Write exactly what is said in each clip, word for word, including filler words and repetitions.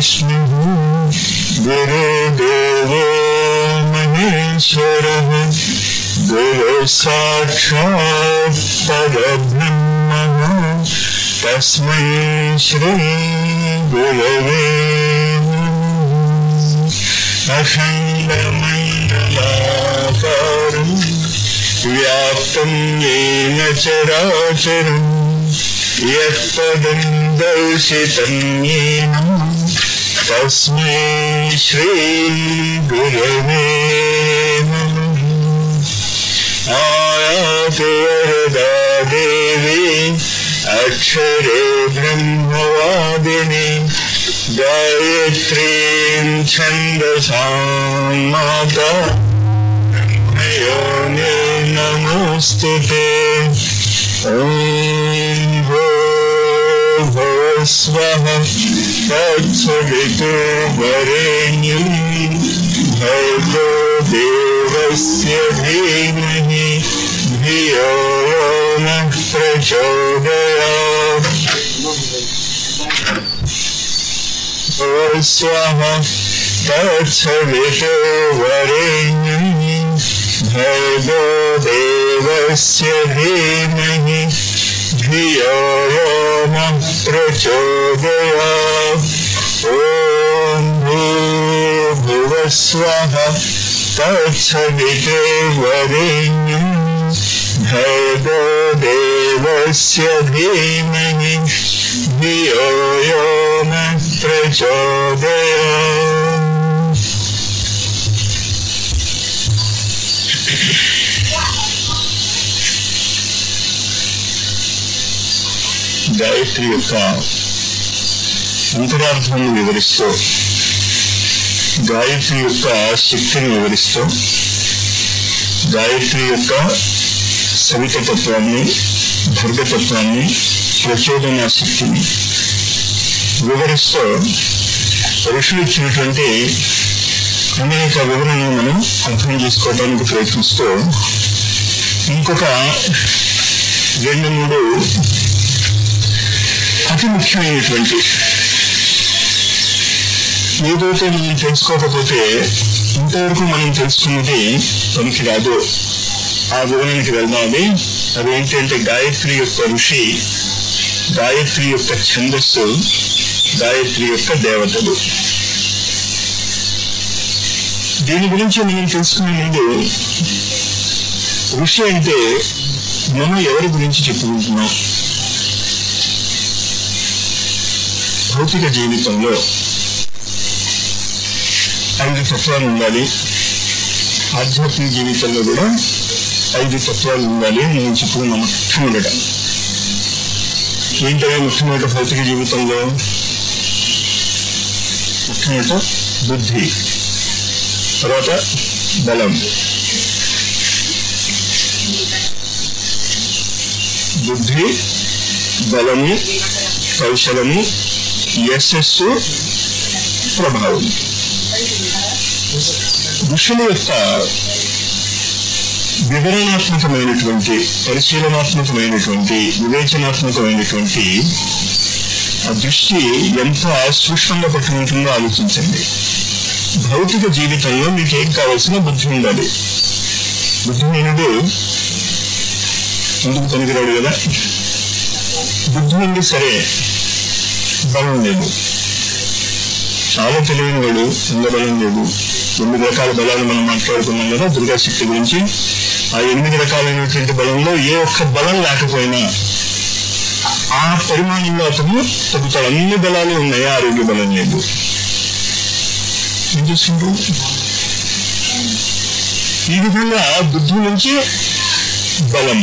विष्णुः गुरुदेवो महेश्वरः गुरुः साक्षात् परब्रह्मः तस्मै श्री गुरवे अखण्डमण्डलाकारं व्याप्तं येन चराचरं यत्पदं दर्शितं येन तस्मै श्री गुरवे नमः। आयातु वरदा देवी अक्षरे ब्रह्मवादिनी गायत्रीं छन्दसां माता ब्रह्मयोनि नमोऽस्तुते। ॐ भूर्भुवः स्वः तत्सवितुर् वरेण्यं भर्गो देवस्य धीमहि धियो यो नः प्रचोदयात्। स्वाहा तत्सवितुर्वरेण्यं भर्गो देवस्य धीमहि धियो यो नः प्रचोदयात्। ॐ भूर्भुवः स्वः तत्सवितुर्वरेण्यं भर्गो देवस्य धीमहि धियो यो नः प्रचोदयात्। గాయత్రి యొక్క అంతరార్థాన్ని వివరిస్తూ, గాయత్రి యొక్క శక్తిని వివరిస్తూ, గాయత్రి యొక్క సవితత్వాన్ని, భర్గతత్వాన్ని, ప్రచోదన శక్తిని వివరిస్తూ ఋషులు ఇచ్చినటువంటి అనేక వివరణను మనం అర్థం చేసుకోవడానికి ప్రయత్నిస్తూ ఇంకొక రెండు మూడు అతి ముఖ్యమైనటువంటి ఏదైతే మనం తెలుసుకోకపోతే ఇంతవరకు మనం తెలుసుకున్నది పనికి రాదు ఆ వివరణకి వెళ్దామని. అదేంటంటే గాయత్రి యొక్క ఋషి, గాయత్రి యొక్క ఛందస్సు, గాయత్రి యొక్క దేవతలు. దీని గురించి మనం తెలుసుకునే ముందు ఋషి అంటే మనం ఎవరి గురించి చెప్పుకుంటున్నాం? భౌతిక జీవితంలో ఐదు తత్వాలు ఉండాలి, ఆధ్యాత్మిక జీవితంలో కూడా ఐదు తత్వాలు ఉండాలి నేను చెప్పుకున్నాం. మొట్టమొదట ఏంటనే మొట్టమొదట భౌతిక జీవితంలో మొట్టమొదట బుద్ధి, తర్వాత బలం, బుద్ధి, బలము, కౌశలము, యశస్సు, ప్రభావం. ఋషుల యొక్క వివరణాత్మకమైనటువంటి, పరిశీలనాత్మకమైనటువంటి, వివేచనాత్మకమైనటువంటి ఆ దృష్టి ఎంత సూక్ష్మంగా పట్టుకుంటుందో ఆలోచించండి. భౌతిక జీవితంలో మీకు ఏం కావాల్సిన బుద్ధి ఉండాలి. బుద్ధిహీనుడు ఎందుకు పనికిరాడు కదా. బుద్ధి ఉంది సరే, బలం లేదు. చాలా తెలివైన వాడు, ఎంత బలం లేదు. ఎనిమిది రకాల బలాలు మనం మాట్లాడుకున్నాం కదా దుర్గాశక్తి గురించి. ఆ ఎనిమిది రకాలైనటువంటి బలంలో ఏ ఒక్క బలం లేకపోయినా ఆ పరిమాణంలో అతను తగ్గుతాడు. అన్ని బలాలు ఉన్నాయి, ఆరోగ్య బలం లేదు. ఏం చేస్తుండ్రు? ఈ విధంగా బుద్ధి నుంచి బలం.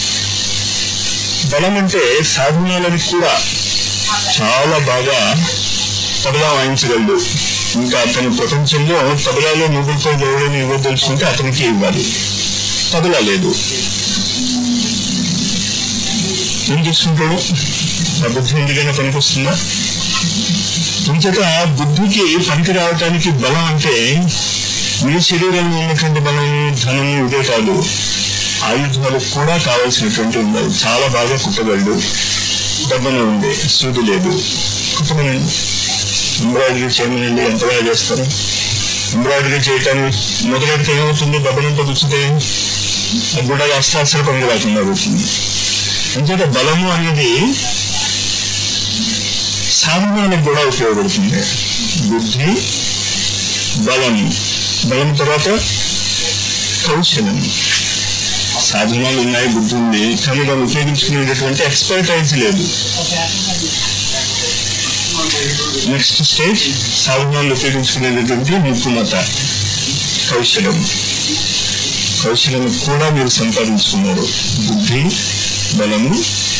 బలం అంటే సాధనాలను కూడా చాలా బాగా తబలా వాయించగలడు. ఇంకా అతని ప్రపంచంలో తబలాలో నువ్వులతో ఎవరైనా ఇవ్వదలుచుకుంటే అతనికి ఇవ్వాలి. తబలా లేదు, ఏం చేస్తుంటాడు? ఆ బుద్ధి ఎందుకైనా పనికొస్తుందా? ఇంచేత బుద్ధికి పనికి రావటానికి బలం అంటే మీ శరీరంలో ఉన్నటువంటి బలం, ధనం ఇదే కాదు, ఆయుధాలకు కూడా కావాల్సినటువంటి ఉండాలి. చాలా బాగా కుట్టగలడు, డబ్బన ఉంది, సూది లేదు, కుట్టమనండి. ఎంబ్రాయిడరీ చేయమనండి, ఎంతగా చేస్తారు. ఎంబ్రాయిడరీ చేయటానికి మొదలెడితే ఏమవుతుంది, బబ్బనంతా కూర్చుంటే అది కూడా అస్త్రాస్త్ర పని రాకుండా అవుతుంది. అంచేత బలము అనేది సాధనానికి కూడా ఉపయోగపడుతుంది. బుద్ధి, బలము, బలం తర్వాత కౌశలం. సాధనాలు ఉన్నాయి, బుద్ధి ఉంది, కానీ దాన్ని ఉపయోగించుకునేటటువంటి ఎక్స్పర్టైజ్ లేదు. నెక్స్ట్ స్టేజ్ సాధనాలు ఉపయోగించుకునేటటువంటి నిపుణత, కౌశలం. కౌశలం కూడా మీరు సంపాదించుకున్నారు. బుద్ధి, బలము,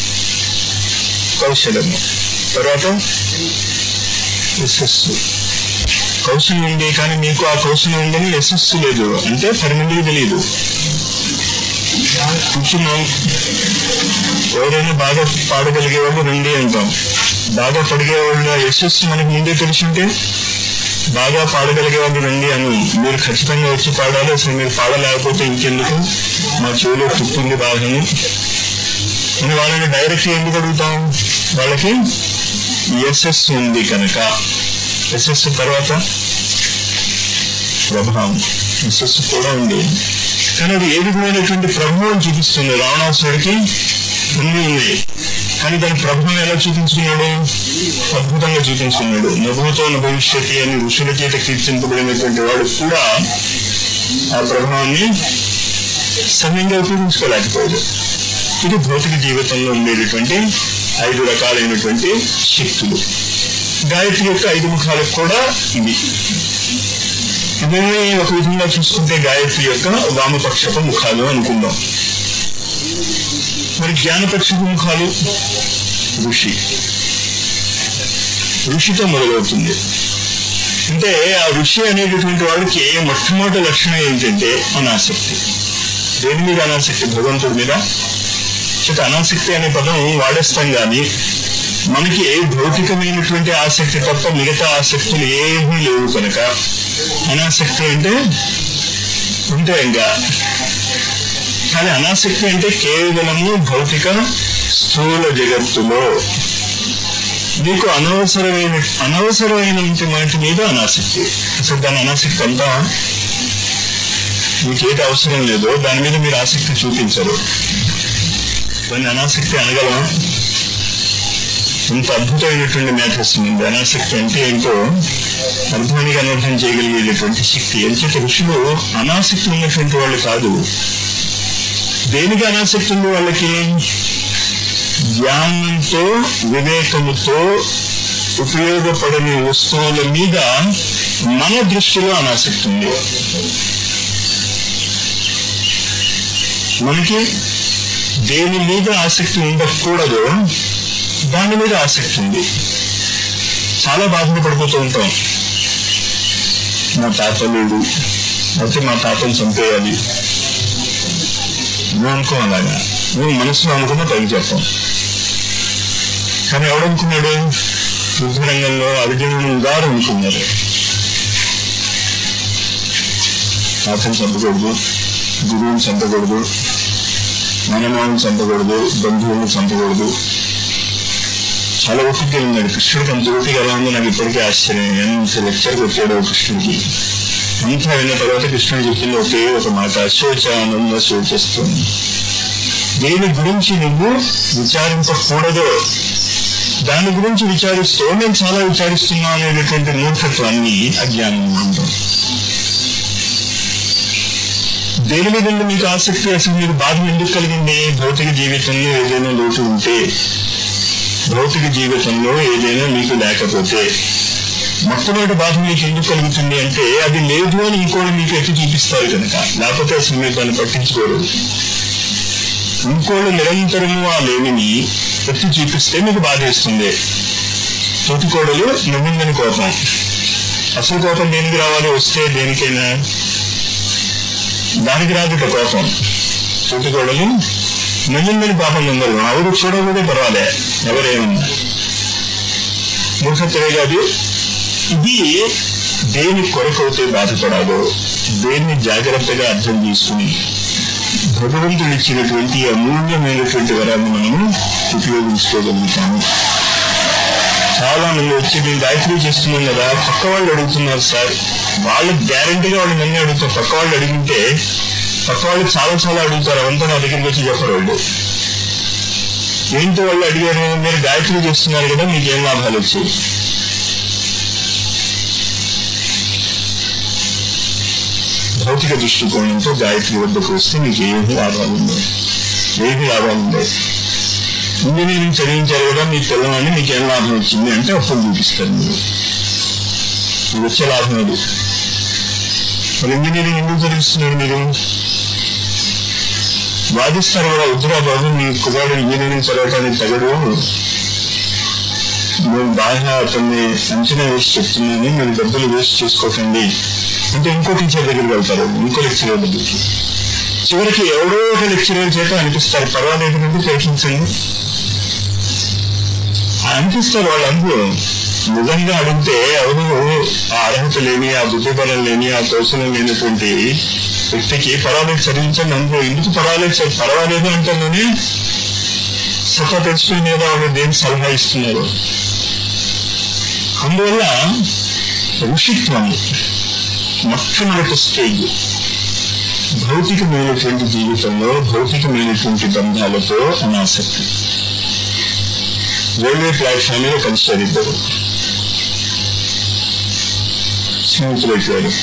కౌశలము. తర్వాత యశస్సు. కౌశలం ఉంది కానీ మీకు ఆ కౌశలం ఉందని యశస్సు లేదు అంటే పది మందికి తెలియదు. కూర్చున్నాం, ఎవరైనా బాగా పాడగలిగే వాళ్ళు రండి అంటాం. బాగా పడిగే వాళ్ళ యశస్సు మనకు ముందే తెలుసుంటే బాగా పాడగలిగే వాళ్ళు రండి అని మీరు ఖచ్చితంగా వచ్చి పాడాలి. అసలు మీరు పాడలేకపోతే ఇంకెందుకు, మా చెవిలో తుప్పింది బాగాను అని వాళ్ళని డైరెక్ట్ ఎందుకు అడుగుతాం? వాళ్ళకి యశస్సు ఉంది కనుక. యశస్సు తర్వాత ప్రభావం. యశస్సు కూడా ఉంది కానీ అది ఏ విధమైనటువంటి ప్రభావం చూపిస్తుంది? రావణాసురుడికి అన్నీ ఉన్నాయి కానీ దాని ప్రభావం ఎలా చూపించుకున్నాడు? అద్భుతంగా చూపించుకున్నాడు. నభూతో భవిష్యత్తు అని ఋషుల చేత కీర్తింపబడినటువంటి వాడు కూడా ఆ ప్రభావాన్ని సమయంగా ఉపయోగించుకోలేకపోయాడు. ఇది భౌతిక జీవితంలో ఉండేటటువంటి ఐదు రకాలైనటువంటి శక్తులు. గాయత్రి యొక్క ఐదు ముఖాలకు కూడా ఇవి. ఇవన్నీ ఒక విధంగా చూసుకుంటే గాయత్రి యొక్క వామపక్షపు ముఖాలు అనుకుందాం. మరి జ్ఞానపక్షపు ముఖాలు ఋషి. ఋషితో మొదలవుతుంది. అంటే ఆ ఋషి అనేటటువంటి వాడికి మొట్టమొదటి లక్షణం ఏంటంటే అనాసక్తి. దేని మీద అనాసక్తి? భగవంతుడి మీద. అనాసక్తి అనే పదం వాడేస్తాం కానీ మనకి భౌతికమైనటువంటి ఆసక్తి తప్ప మిగతా ఆసక్తులు ఏమీ లేవు కనుక అనాసక్తి అంటే ఉంటే ఇంకా. కానీ అనాసక్తి అంటే కేవలము భౌతిక స్థూల జగత్తులో నీకు అనవసరమైన అనవసరమైన వాటి మీద అనాసక్తి. అసలు దాని అనాసక్తి అంతా మీకు ఏది అవసరం లేదో దాని మీద మీరు ఆసక్తి చూపించరు. దాన్ని అనాసక్తి అనగలమా? ఇంత అద్భుతమైనటువంటి మ్యాటర్స్ ఉంది. అనాసక్తి అంటే ఏంటో అర్థానికి అనర్థం చేయగలిగేటటువంటి శక్తి. ఎంచేత ఋషులు అనాసక్తి ఉన్నటువంటి వాళ్ళు కాదు. దేనికి అనాసక్తి ఉంది వాళ్ళకి? జ్ఞానంతో వివేకముతో ఉపయోగపడని వస్తువుల మీద మన దృష్టిలో అనాసక్తి ఉంది. మనకి దేని మీద ఆసక్తి ఉండకూడదు దాని మీద ఆసక్తి ఉంది. చాలా బాధలు పడిపోతూ ఉంటాం. మా తాత లేడు అయితే మా తాతను చంపేయాలి నువ్వు అనుకో. అలాగా నువ్వు మనసులో అనుకున్నా పైకి చెప్పాం. కానీ ఎవడనుకున్నాడు? యుద్ధరంగంలో అర్జునుడు గారు అనుకున్నారు తాతను చంపకూడదు, గురువుని చంపకూడదు, మనమాలను చంపకూడదు, బంధువులను చంపకూడదు. చాలా ఓపిక ఉన్నాడు కృష్ణుడికి. అంత ఓపిక ఎలా ఉందో నాకు ఇప్పటికీ ఆశ్చర్యం. ఎంత లెక్చర్కి వచ్చాడు కృష్ణుడికి. అంతా విన్న తర్వాత కృష్ణుడు చెప్పింది ఒకే ఒక మాట, శోచానంద శోచిస్తుంది. దేని గురించి నువ్వు విచారించకూడదో దాని గురించి విచారిస్తూ నేను చాలా విచారిస్తున్నా అనేటటువంటి మూర్ఖత్వాన్ని అజ్ఞానం ఉంటాం. దేని మీద మీకు ఆసక్తి? అసలు మీకు బాధ ఎందుకు కలిగింది? భౌతిక జీవితంలో ఏదైనా లోటు ఉంటే, భౌతిక జీవితంలో ఏదైనా మీకు లేకపోతే మొట్టమొదటి బాధ మీకు ఎందుకు కలుగుతుంది అంటే అది లేదు అని ఇంకోటి మీకు ఎత్తి చూపిస్తారు కనుక. లేకపోతే అసలు మీరు దాన్ని పట్టించుకోరు. ఇంకోళ్ళు నిరంతరము ఆ లేనిని ఎత్తి చూపిస్తే మీకు బాధ వేస్తుంది. తోటికోడలు నవ్విందని కోపం. అసలు కోపం దేనికి రావాలి? వస్తే దేనికైనా దానికి రాదుట కోపం. తోటికోడలు నవ్విందని పాపం ఉండదు. ఎవరు చూడకూడదు పర్వాలే, ఎవరేమన్నా మూర్ఖత్వమే కాదు. ఇది దేని కొరకైతే బాధపడాలో దేన్ని జాగ్రత్తగా అర్థం చేసుకుని భగవంతుడు ఇచ్చినటువంటి అమూల్యమైనటువంటి వరాన్ని మనము ఉపయోగించుకోగలుగుతాము. చాలా మంది వచ్చి నేను గాయత్రి చేస్తున్నాను కదా, పక్క వాళ్ళు అడుగుతున్నారు సార్. వాళ్ళు గ్యారంటీగా వాళ్ళు నన్ను అడుగుతారు. పక్క వాళ్ళు అడిగితే పక్క వాళ్ళు చాలా చాలా అడుగుతారు, అవంతా నా దగ్గరికి వచ్చి చెప్పరు వాళ్ళు. ఏంటో వాళ్ళు అడిగారు, మీరు గాయత్రి చేస్తున్నారు కదా, మీకు ఏం లాభాలు వచ్చాయి? భౌతిక దృష్టికోణంతో గాయత్రి వద్దకు వస్తే మీకు ఏమి లాభాలు ఉన్నాయి? ఏమి లాభాలు ఉన్నాయి? ఇంజనీరింగ్ చదివించారు కదా, మీ పిల్లలని మీకు ఏం లాభం వచ్చింది అంటే అప్పుడు చూపిస్తారు. మీరు మీకు వచ్చే లాభం అది. మరి ఇంజనీరింగ్ ఎందుకు చదివిస్తున్నారు? మీరు వాదిస్తారు కూడా, వద్దురా బాబు మీ కుమారుడు ఇంజనీరింగ్ చదవటానికి తగడు, మేము బాగా అతన్ని అంచనా వేసి చెప్తున్నాను, మీరు డబ్బులు వేస్ట్ చేసుకోకండి అంటే ఇంకో టీచర్ దగ్గరికి వెళ్తారు, ఇంకో లెక్చరర్ దగ్గరికి. చివరికి ఎవడో ఒక లెక్చరర్ చేత అనిపిస్తారు, పర్వాలేదు నుండి ప్రయత్నించండి అనిపిస్తారు. వాళ్ళు అనుభవం నిజంగా అడిగితే ఎవరు ఆ అర్హత లేని, ఆ బుద్ధిబలం లేని, ఆ కౌశలం లేనటువంటి వ్యక్తికి పర్వాలేదు చదివించండి అనుభవం. ఎందుకు పర్వాలేదు సార్? పర్వాలేదు అంటేనే సత్తా తెలుసుకుని మీద వాళ్ళు దేని సలహా ఇస్తున్నారు. అందువల్ల ఋషిత్వం మొట్టమొదటి స్టేజ్. భౌతికమైనటువంటి జీవితంలో భౌతికమైనటువంటి బంధాలతో అనాసక్తి. రైల్వే ప్లాట్ఫామ్ మీద కలిసారు ఇద్దరు స్నేహితులు ఎక్కారు,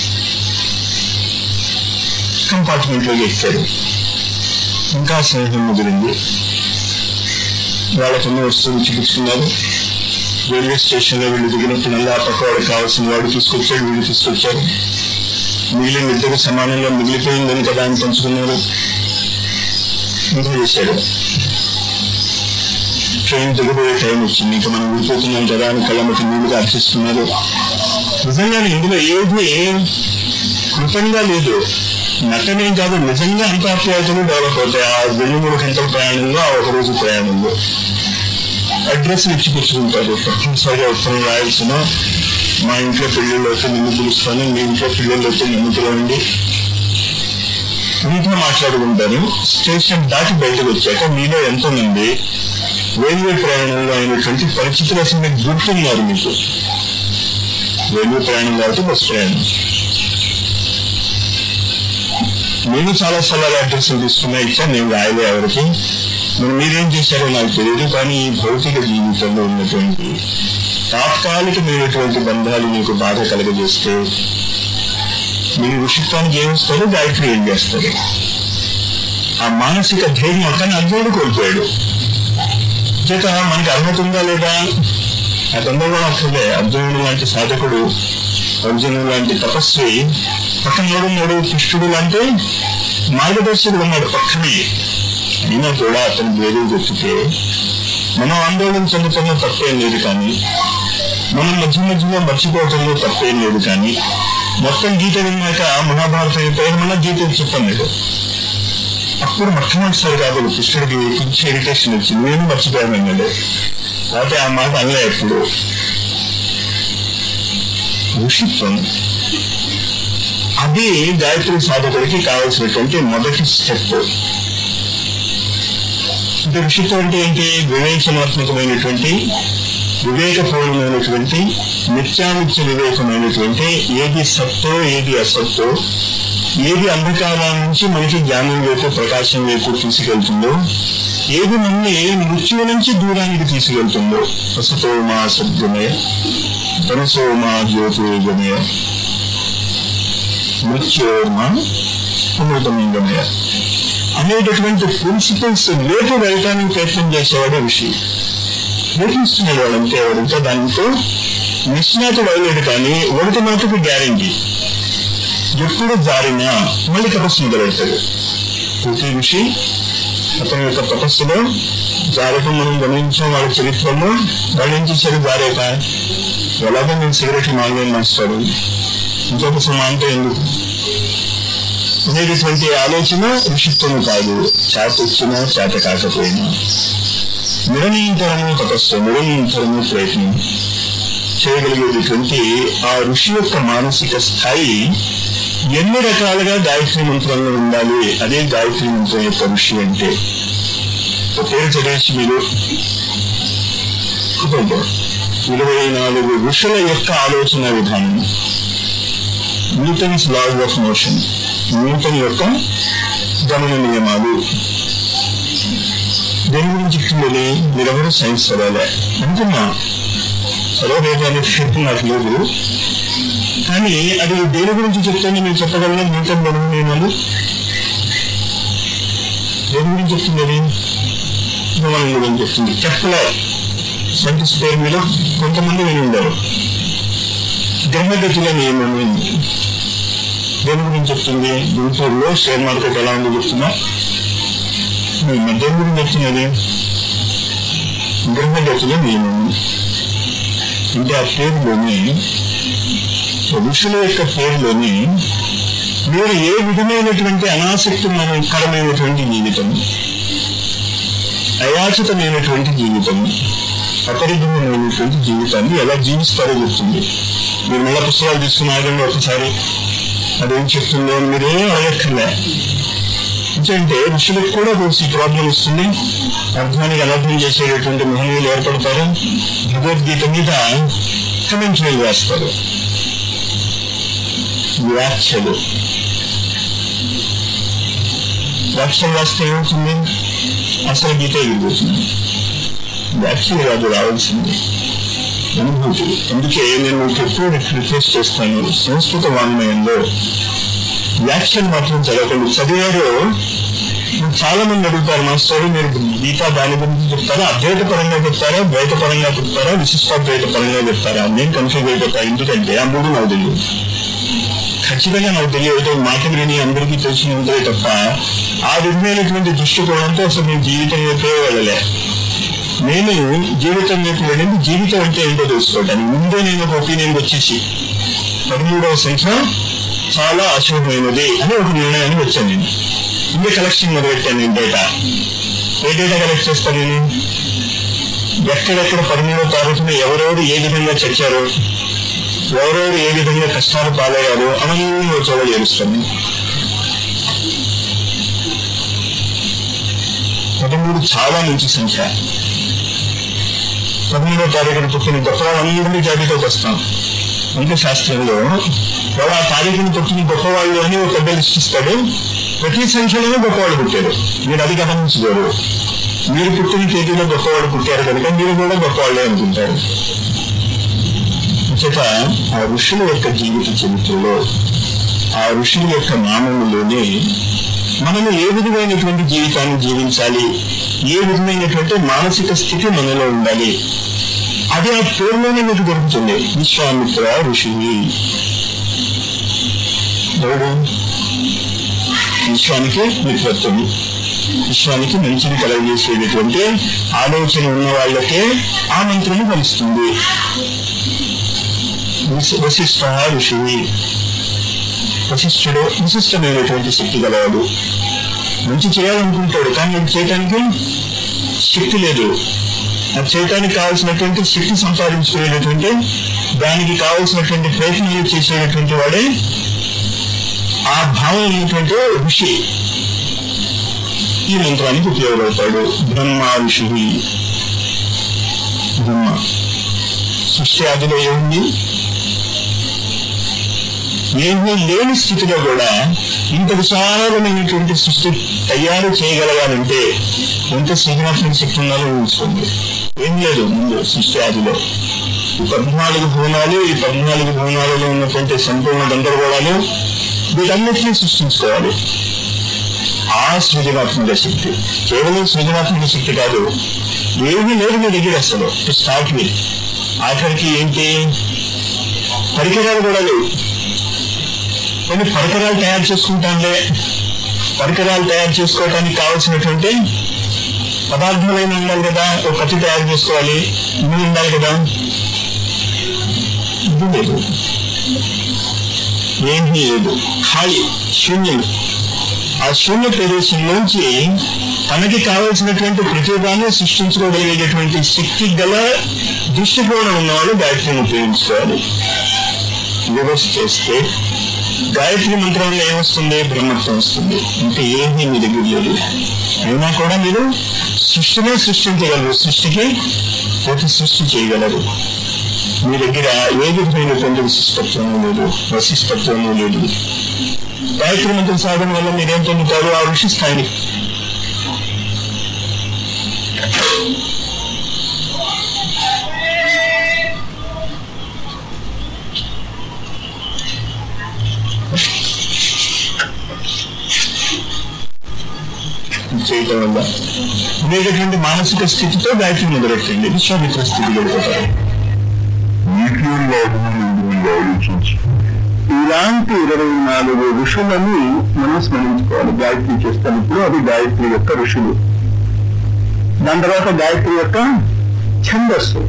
కంపార్ట్మెంట్ లోకి ఎక్కారు. ఇంకా స్నేహం ముదిరింది. వాళ్ళకన్నా వస్తువులు చూపిస్తున్నారు. రైల్వే స్టేషన్ లో వీళ్ళు దిగినప్పుడల్లా పక్క వాడికి కావాల్సిన వాడు తీసుకొచ్చాడు, వీళ్ళు తీసుకొచ్చారు. మిగిలిన ఇద్దరు సమానంగా మిగిలిపోయిందని కదా అని పంచుకున్నారు. ఇంకా చేశాడు. ట్రైన్ దిగబోయే టైం వచ్చింది, ఇంకా మనం ఊడిపోతున్నాం కదా అని కళ్ళమటి నీళ్ళుగా అర్చిస్తున్నారు. నిజంగా ఇందులో ఏది కృతంగా లేదు, నటనేం కాదు. నిజంగా అంతాప్యాయతలు డెవలప్ అవుతాయి ఆ రెండు మూడు గంటల ప్రయాణంలో, ఆ ఒక రోజు ప్రయాణంలో. అడ్రస్లు ఇచ్చి కూర్చుంటారు. తప్పనిసరిగా ఉత్తరం రాయాల్సిన, మా ఇంట్లో పెళ్ళిళ్ళు అయితే నిన్ను పిలుస్తాను, మీ ఇంట్లో పిల్లలు అయితే నన్ను పిలవండి, వీటిలో మాట్లాడుకుంటారు. స్టేషన్ దాటి బయటకు వచ్చాక మీలో ఎంతో మంది రైల్వే ప్రయాణంలో అయినటువంటి పరిస్థితులు అసలు మీకు గుర్తున్నారు. మీకు రైల్వే ప్రయాణం కాబట్టి బస్ ప్రయాణం. నేను చాలా స్థలాల అడ్రస్లు తీసుకున్నా, ఇచ్చా, నేను రాయలే ఎవరికి. మరి మీరేం చేశారో నాకు తెలియదు. కానీ ఈ భౌతిక జీవితంలో ఉన్నటువంటి తాత్కాలికమైనటువంటి బంధాలు మీకు బాధ కలగజేస్తే మీరు ఋషిత్వానికి ఏమిస్తారు? గాయత్రి ఏం చేస్తారు? ఆ మానసిక ధైర్యం కానీ అర్జునుడు కోల్పోయాడు. చేత మనకి అర్హత ఉందా లేదా అదంతా కూడా అక్కడే. అర్జునుడు లాంటి సాధకుడు, అర్జునుడు లాంటి తపస్వి పక్కన నోడు నోడు కృష్ణుడు లాంటి మార్గదర్శకుడు ఉన్నాడు పక్కనే. అయినా కూడా అతని వేరు చెప్తే మనం ఆందోళన చెందుతున్న తప్పేం లేదు, కానీ మనం మధ్య మధ్యలో మర్చిపోవటంలో తప్పేం లేదు. కానీ మొత్తం గీత విన్నాక మహాభారతం అయిపోయిన మన గీత చెప్పాను లేదు. అప్పుడు మొట్టమొదటిసారి కాదు కృష్ణుడికి కొంచెం ఇరిటేషన్ వచ్చింది, నేను మర్చిపోయాను అన్నాడు. అయితే ఆ మాట అనలే. ఎప్పుడు ఋషిత్వం అది గాయత్రి సాధకుడికి కావాల్సినటువంటి మొదటి స్టెప్. అంటే ఋషిత్వం అంటే ఏంటి? వివేచనాత్మకమైనటువంటి, వివేకపూర్ణమైనటువంటి, నిత్యానిత్య వివేకమైనటువంటి, ఏది సత్తో ఏది అసత్తో, ఏది అంధకారం నుంచి మనకి జ్ఞానం వైపు ప్రకాశం వైపు తీసుకెళ్తుందో, ఏది మనల్ని మృత్యువు నుంచి దూరానికి తీసుకెళ్తుందో, అసతో మా సద్గమయ, తనసో మా జ్యోతిర్గమయ, మృత్యోర్మా అమృతమంగమయ అనేటటువంటి ప్రిన్సిపల్స్ లేపు వెళ్ళటానికి ప్రయత్నం చేసేవాడు ఋషి. ప్రయత్నిస్తున్నాడు వాడంతే. వాడంతా దానితో నిష్ణాతుడు అవ్వలేడు. కానీ ఒకటి మాటకు గ్యారంటీ, ఎప్పుడు జారినా మళ్ళీ తపస్సు మొదలెడతాడు. ప్రతి ఋషి అతని యొక్క తపస్సులో జారకం మనం గమనించాం. వాళ్ళ చరిత్రలో వాళ్ళు ఏం చేశారు? జారేక ఎలాగో నేను సిగరెట్లు మానేని నడుస్తాడు, ఇంకొక సమాంత ఎందుకు అనేటటువంటి ఆలోచన ఋషిత్వం కాదు. చేత వచ్చినా చేత కాకపోయినా నిరంతరము తపస్సు, నిరంతరము ప్రయత్నం చేయగలిగేటటువంటి ఆ ఋషి యొక్క మానసిక స్థాయి ఎన్ని రకాలుగా గాయత్రి మంత్రంలో ఉండాలి. అదే గాయత్రి మంత్రం యొక్క ఋషి అంటే. పేరు చదివేసి మీరు ఇరవై నాలుగు ఋషుల యొక్క ఆలోచన విధానం, Newton's laws of motion, Newton యొక్క గమన నియమాలు. దేని గురించి చెప్తుందని మీరెవరూ సైన్స్ చదవాలి అనుకున్నా, చదవలేదు అనే శక్తి నాకు లేదు. కానీ అది దేని గురించి చెప్తాను నేను చెప్పగలను. న్యూటన్ గమన నియమాలు దేని గురించి చెప్తుంది? అది గమనం గురించి చెప్తుంది. కెప్లర్ సైంటిస్ట్ పేరు మీద కొంతమంది విని ఉండారు. గ్రహగతుల నియమం దేని గురించి చెప్తుంది? గుంటూరులో షేర్ మార్కెట్ ఎలా ఉందో చెప్తున్నా. దేని గురించి చెప్తున్నది? గ్రహగతుల నియమం. అంటే ఆ పేరులోని, ఋషుల యొక్క పేరులోని మీరు ఏ విధమైనటువంటి అనాసక్తికరమైనటువంటి జీవితం, అయాచితమైనటువంటి జీవితం, అపరిమితమైనటువంటి జీవితాన్ని ఎలా జీవిస్తారో చెప్తుంది. మీరు మళ్ళా పుస్తకాలు తీసుకున్నారండి ఒకసారి అదేం చెప్తుందో అని మీరు ఏం అడగక్కర్లే. ఎందుకంటే ఋషులకు కూడా కొంచెం ప్రాబ్లం వస్తుంది. అర్థానికి అనర్థం చేసేటటువంటి మహనీయులు ఏర్పడతారు. భగవద్గీత మీద కమెంటరీలు వేస్తారు, వ్యాఖ్యలు. వ్యాఖ్యలు రాస్తే ఏమవుతుంది? అసలు గీత ఎగిరిపోతుంది. వ్యాఖ్యలు కాదు రావాల్సింది, అనుభూతులు. అందుకే నేను ఎప్పుడు రిక్వెస్ట్ చేస్తాను, సంస్కృత వాంగ్మయంలో వ్యాఖ్యలు మాత్రం చదవకండి. చదివారు చాలా మంది అడుగుతారు, మాస్టర్ మీరు గీత దాని గురించి చెప్తారా, అద్వైత పరంగా చెప్తారా, ద్వైత పరంగా చెప్తారా, విశిష్టాద్వైత పరంగా చెప్తారా? నేను కన్ఫ్యూజ్ అయిపోతా. ఎందుకంటే ఆ మూడు నాకు తెలియదు, ఖచ్చితంగా నాకు తెలియదు. మాట విని అందరికీ తెలిసి ఉంటే తప్ప ఆ విధమైనటువంటి దృష్టికోణంతో అసలు నేను జీవితం వైపే వెళ్ళలే. నేను జీవితం వైపు వెళ్ళింది జీవితం అంటే ఏంటో తెలుసుకోవటానికి. ముందే నేను ఒక ఒపీనియన్ వచ్చేసి పదమూడవ సంఖ్య చాలా అశుభమైనది అని ఒక నిర్ణయానికి వచ్చాను. నేను ఇంకా కలెక్షన్ మొదలెట్టాను. నేను డేటా ఏ డేటా కలెక్ట్ చేస్తాను? నేను ఎక్కడెక్కడ పదమూడవ తారీఖున ఎవరెవరు ఏ విధంగా చచ్చారు, ఎవరెవరు ఏ విధంగా కష్టాలు పాలయ్యారు అవన్నీ వచ్చేలా చేరుస్తాను. పదమూడు చాలా మంచి సంఖ్య. పదమూడవ తారీఖున పుట్టిన గొప్పవాళ్ళందరినీ జాబితాకి వస్తాం. అంటే శాస్త్రంలో వాడు ఆ తారీఖుని పుట్టిన గొప్పవాళ్ళు అని ఒక పెద్ద లిస్ట్ ఇస్తాడు. ప్రతి సంఖ్యలోనే గొప్పవాళ్ళు పుట్టారు. మీరు అది గమనించలేరు. మీరు పుట్టిన తేదీలో గొప్పవాళ్ళు పుట్టారు కనుక మీరు కూడా గొప్పవాళ్ళే అనుకుంటారు. చేత ఆ ఋషుల యొక్క జీవిత చరిత్రలో, ఆ ఋషుల యొక్క నామములోనే మనము ఏ విధమైనటువంటి జీవితాన్ని జీవించాలి, ఏ విధమైనటువంటి మానసిక స్థితి మనలో ఉండాలి, అది ఆ పేరులోనే మీకు దొరుకుతుంది. విశ్వామిత్ర ఋషి. ఎవడు? విశ్వానికి మిత్రత్వం, విశ్వానికి మంచిని కలగజేసేటటువంటి ఆలోచన ఉన్న వాళ్ళకే ఆ మంత్రము ఫలిస్తుంది. వశిష్ఠ ఋషి. వశిష్ఠుడు విశిష్టమైనటువంటి శక్తి గలవాడు. మంచి చేయాలనుకుంటాడు కానీ అది చేయటానికి శక్తి లేదు. అది చేయటానికి కావాల్సినటువంటి శక్తి సంపాదించుకునేటటువంటి, దానికి కావలసినటువంటి ప్రయత్నాలు చేసేటటువంటి వాడే ఆ భావం అయినటువంటి ఋషి ఈ మంత్రానికి ఉపయోగపడతాడు. బ్రహ్మ ఋషి. బ్రహ్మ సృష్టి ఆదిలో ఏముంది? ఏమీ లేని స్థితిలో కూడా ఇంత విశాలమైనటువంటి సృష్టి తయారు చేయగలగాలంటే ఎంత సృజనాత్మక శక్తి ఉండాలో ఊహించుకోండి. ఏం లేదు ముందు సృష్టి ఆదిలో. ఈ పద్నాలుగు భువనాలు, ఈ పద్నాలుగు భువనాలలో ఉన్నటువంటి సంపూర్ణ గందరగోళాలు, వీటన్నిటినీ సృష్టించుకోవాలి. ఆ సృజనాత్మక శక్తి, కేవలం సృజనాత్మక శక్తి కాదు, ఏమీ లేదు మీ దగ్గర అసలు టు స్టార్ట్ విత్. ఆఖరికి ఏంటి? పరికరాలు కూడా లేవు. కొన్ని పరికరాలు తయారు చేసుకుంటాంలే, పరికరాలు తయారు చేసుకోవటానికి కావాల్సినటువంటి పదార్థాలైనా ఉండాలి కదా. ఒక కత్తి తయారు చేసుకోవాలి, ఇల్లు ఉండాలి కదా. ఇది లేదు, ఏమీ లేదు, ఖాళీ శూన్యం. ఆ శూన్య ప్రదేశంలోంచి తనకి కావలసినటువంటి ప్రతిదాన్ని సృష్టించుకోగలిగేటటువంటి శక్తి గల దృష్టికోణం ఉన్నవాళ్ళు గాయత్రిని ఉపయోగించుకోవాలి. రివర్స్ చేస్తే గాయత్రి మంత్రంలో ఏమొస్తుంది? బ్రహ్మత్వం వస్తుంది. అంటే ఏమీ మీ దగ్గర లేదు, అయినా కూడా మీరు సృష్టినే సృష్టించగలరు, సృష్టికి ప్రతి సృష్టి చేయగలరు. మీ దగ్గర ఏ విధమైనటువంటి విశిష్టత్వము లేదు, వశిష్టత్వము లేదు. గాయత్రి మంత్ర సాధన వల్ల మీరేం పొందుతారు? ఆ ఋషి స్థాయిని. చేయటం వల్ల ఉండేటటువంటి మానసిక స్థితితో గాయత్రి మొదలెట్టండి. విశ్వామిత్ర స్థితి గడిపోతారు. ఇలాంటి ఇరవై నాలుగు ఋషులని మనం స్మరించుకోవాలి గాయత్రి చేస్తున్నప్పుడు. అది గాయత్రి యొక్క ఋషులు. దాని తర్వాత గాయత్రి యొక్క ఛందస్సు.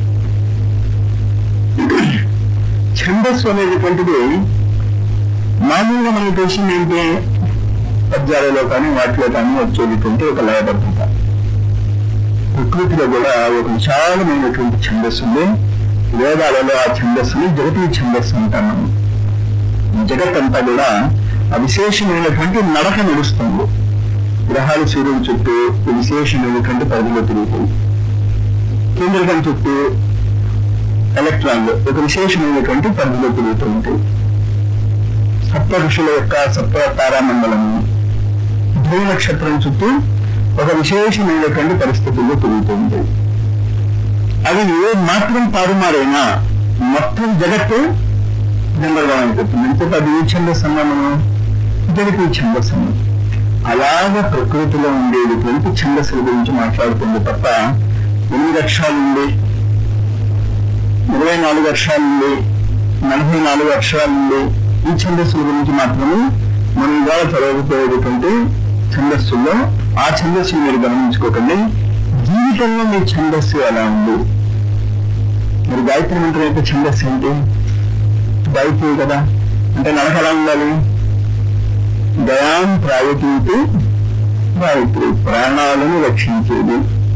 ఛందస్సు అనేటువంటిది మామూలుగా మనకు తెలిసింది ఏంటి? పద్యాలలో కానీ వాటిలో కానీ వచ్చేటువంటి ఒక లయబద్ధత. ప్రకృతిలో కూడా ఒక విశాలమైనటువంటి ఛందస్సు ఉంది. వేదాలలో ఆ ఛందస్సుని జగతీ ఛందస్సు అంటాము. జగత్ అంతా కూడా ఆ విశేషమైనటువంటి నడక నడుస్తుంది. గ్రహాలు సూర్యుని చుట్టూ విశేషమైనటువంటి పరిధిలో తిరుగుతాయి. కేంద్రకం చుట్టూ ఎలక్ట్రాన్లు ఒక విశేషమైనటువంటి పరిధిలో తిరుగుతూ ఉంటాయి. సప్త ఋషుల యొక్క సప్త తారామండలము ధ్రువ నక్షత్రం చుట్టూ ఒక విశేషమైనటువంటి పరిస్థితుల్లో తిరుగుతూ ఉంటాయి. అవి ఏ మాత్రం తారుమారైనా మొత్తం జగత్తు గందరగోళం అయిపోతుంది. ఇంకొక అది ఏ ఛందస్సు అన్నాము? జగతి ఛందస్సు. అలాగా ప్రకృతిలో ఉండేటువంటి ఛందస్సుల గురించి మాట్లాడుతుంది తప్ప ఎనిమిది అక్షరాలుంది, ఇరవై నాలుగు అక్షరాలుంది, నలభై నాలుగు అక్షరాలుంది ఈ ఛందస్సుల గురించి మాత్రమే మనం ఇవాళ చదవకపోయేటువంటి ఛందస్సుల్లో ఆ ఛందస్సులు మీరు గమనించుకోకండి. జీవితంలో మీ ఛందస్సు ఎలా ఉంది? మరి గాయత్రి మంత్రం యొక్క ఛందస్సు ఏంటి? గాయత్రి కదా. అంటే నడక ఎలా ఉండాలి? దయాం ప్రాయతీతి గాయత్రి, ప్రాణాలను రక్షించేది.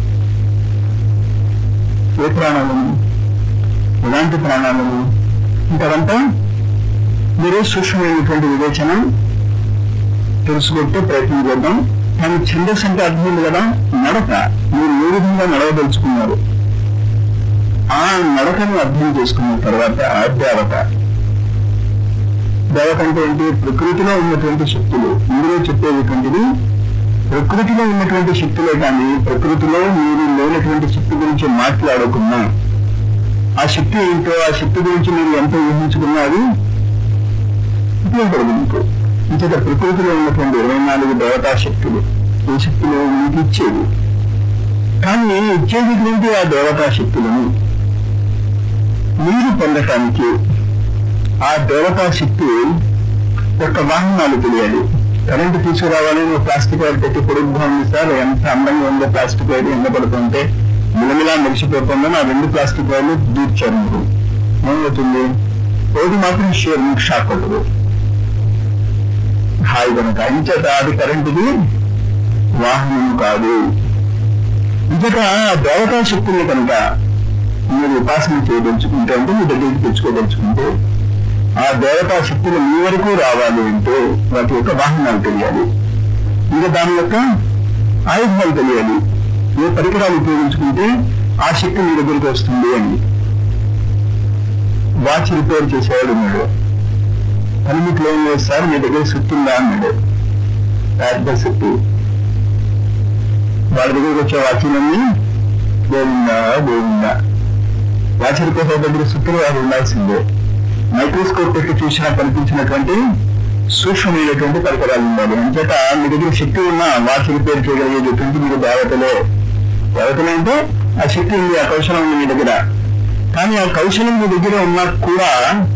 ఏ ప్రాణాలను? ఎలాంటి ప్రాణాలను? ఇంకంతా మీరు సూక్ష్మమైనటువంటి వివేచన తెలుసుకుంటే ప్రయత్నం చేద్దాం. కానీ ఛందస్సు అంటే అర్థం ఉంది కదా, నడక. మీరు ఏ విధంగా నడవదలుచుకున్నారు ఆ నడకను అర్థం చేసుకున్న తర్వాత దేవత. దేవత అంటే ఏంటి? ప్రకృతిలో ఉన్నటువంటి శక్తులు. ఇందులో చెప్పేటువంటిది ప్రకృతిలో ఉన్నటువంటి శక్తులే కానీ ప్రకృతిలో మీరు లేనటువంటి శక్తి గురించి మాట్లాడకున్నా ఆ శక్తి ఏంటో, ఆ శక్తి గురించి మీరు ఎంత ఊహించుకున్నారు ఉపయోగపడదు మీకు. ఇంత ప్రకృతిలో ఉన్నటువంటి ఇరవై నాలుగు దేవతా శక్తులు, ఈ శక్తులు మీకు ఇచ్చేవి. కానీ ఇచ్చేటటువంటి ఆ దేవతా శక్తులను మీరు పొందటానికి ఆ దేవతా శక్తి యొక్క వాహనాలు తెలియాలి. కరెంటు తీసుకురావాలి, నువ్వు ప్లాస్టిక్ వైర్ పెట్టి పొడుగ్గా ఉంది సార్, ఎంత అందంగా ఉందో ప్లాస్టిక్ వైర్, ఎండ పడుతుంటే మిలమిలా మెరిసిపోతుందని ఆ రెండు ప్లాస్టిక్ వైర్లు దూర్చారు. మీరు ఏమవుతుంది? ఒకటి మాత్రం షేర్ మీకు షాక్ పడదు. హాయి కనుక ఇంచేత అది కరెంటుకి వాహనం కాదు. ఇంచేత దేవతా శక్తుల్ని కనుక మీరు ఉపాసన చేయదలుచుకుంటే, అంటే మీ దగ్గరికి తెచ్చుకోదలుచుకుంటే, ఆ దేవతా శక్తులు మీ వరకు రావాలి అంటే వాటి యొక్క వాహనాలు తెలియాలి. ఇంకా దాని యొక్క ఆయుధాలు తెలియాలి. ఏ పరికరాలు ఉపయోగించుకుంటే ఆ శక్తి మీ దగ్గరికి వస్తుంది అని. వాచ్ రిపేర్ చేసేవాడు ఉన్నాడు. పనిమిట్లో ఏం చేస్తారు? మీ దగ్గర సుత్తి ఉందా అన్నాడు. పెద్ద సుత్తి. వాళ్ళ దగ్గరికి వచ్చే వాచ్లన్నీ గోవిందా గోవిందా. వాచ్ రిపేర్ దగ్గర సుత్తులు వాడు ఉండాల్సిందే. మైక్రోస్కోప్ పెట్టి చూసినా కనిపించినటువంటి సూక్ష్మమైనటువంటి పరికరాలు ఉండాలి. అంచేత మీ దగ్గర శక్తి ఉన్నా వాచ్ రిపేర్ చేయగలిగేటువంటి మీరు దేవతలే. దేవతలే అంటే ఆ శక్తి ఉంది, ఆ కౌశలం ఉంది మీ దగ్గర. కానీ ఆ కౌశలం మీ దగ్గర ఉన్నా కూడా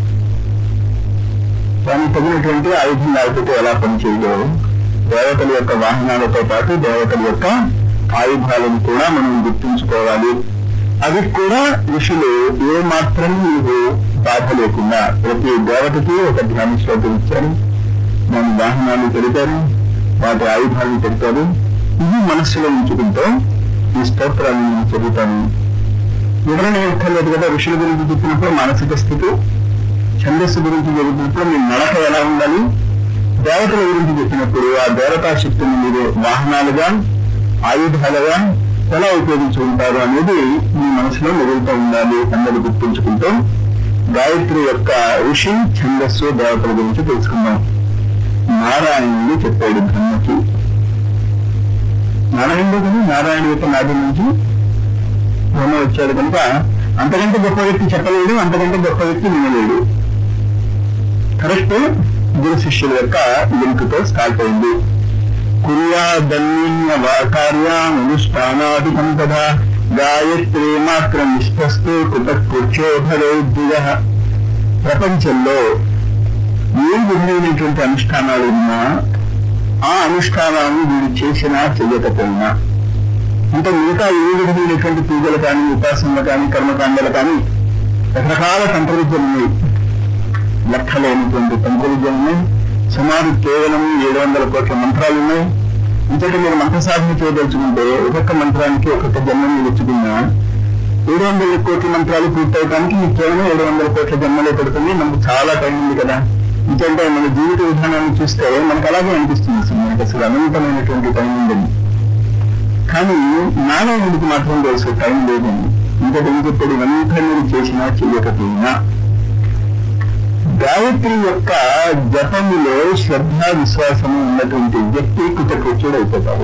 దానికి తగినటువంటి ఆయుధం లేకపోతే ఎలా పనిచేయదు. దేవతల యొక్క వాహనాలతో పాటు దేవతల యొక్క ఆయుధాలను కూడా మనం గుర్తుంచుకోవాలి. అవి కూడా ఋషులు ఏ మాత్రం మీరు బాధ లేకుండా ప్రతి దేవతకి ఒక ధ్యాన శ్లోకం ఇచ్చారు. దాని వాహనాలు తెలిపారు, వాటి ఆయుధాలను తెలిపారు. ఇది మనస్సులో ఉంచుకుంటూ ఈ స్తోత్రాలను నేను చదువుతాను. వివరణ ఎక్కర్లేదు కదా. ఋషుల గురించి చెప్పినప్పుడు మానసిక స్థితి, ఛందస్సు గురించి చెప్పినప్పుడు మీ నడక ఎలా ఉండాలి, దేవతల గురించి చెప్పినప్పుడు ఆ దేవతా శక్తిని మీరు వాహనాలుగా, ఆయుధాలుగా ఎలా ఉపయోగించుకుంటారు అనేది మీ మనసులో మిగులుతూ ఉండాలి. అందరూ గుర్తుంచుకుంటూ గాయత్రి యొక్క ఋషి, ఛందస్సు, దేవతల గురించి తెలుసుకుందాం. నారాయణుడు చెప్పాడు బ్రహ్మకి. నారాయణుడు కానీ నారాయణ యొక్క నాటి నుంచి బ్రహ్మ వచ్చాడు కనుక అంతకంటే గొప్ప వ్యక్తి చెప్పలేడు, అంతకంటే గొప్ప వ్యక్తి వినలేడు. కరెక్ట్ గురు శిష్యుల యొక్క లింక్ తో స్టార్ట్ అయింది. కుర్యాదన్య కార్యానుష్ఠానాది సంపద గాయత్రి మాత్రం నిష్ఠస్తు కృతకృత్యోధరోద్య. ప్రపంచంలో ఏ విధమైనటువంటి అనుష్ఠానాలు ఉన్నా ఆ అనుష్ఠానాన్ని వీడు చేసినా చెయ్యకపోయినా, అంటే మిగతా ఏ విధమైనటువంటి పూజలు కానీ, ఉపాసనలు కానీ, కర్మకాండలు కానీ, రకరకాల తంత్ర విద్యలు ఉన్నాయి. లెక్కలేనటువంటి తంత్ర విద్యలు ఉన్నాయి. సుమారు కేవలం ఏడు వందల కోట్ల మంత్రాలు ఉన్నాయి. ఇంతటి మీరు మంత్ర సాధన చేయదలుచుకుంటే ఒక్కొక్క మంత్రానికి ఒక్కొక్క జన్మని వెచ్చుకున్నా ఏడు వందల కోట్ల మంత్రాలు పూర్తవడానికి మీకు కేవలం ఏడు వందల కోట్ల జన్మలే పడుతుంది. మనకు చాలా టైం ఉంది కదా. ఇంకంటే మన జీవిత విధానాన్ని చూస్తే మనకు అలాగే అనిపిస్తుంది, అసలు మనకు అసలు అనంతమైనటువంటి టైం ఉందని. కానీ నారాయణుడికి మాత్రం తెలుసు టైం లేదని. ఇంకటి ఇంకొకటి ఇవంతా మీరు చేసినా చేయకపోయినా గాయత్రి యొక్క జపములో శ్రద్ధ విశ్వాసము ఉన్నటువంటి వ్యక్తి కృతకృత్యుడు అయిపోతాడు.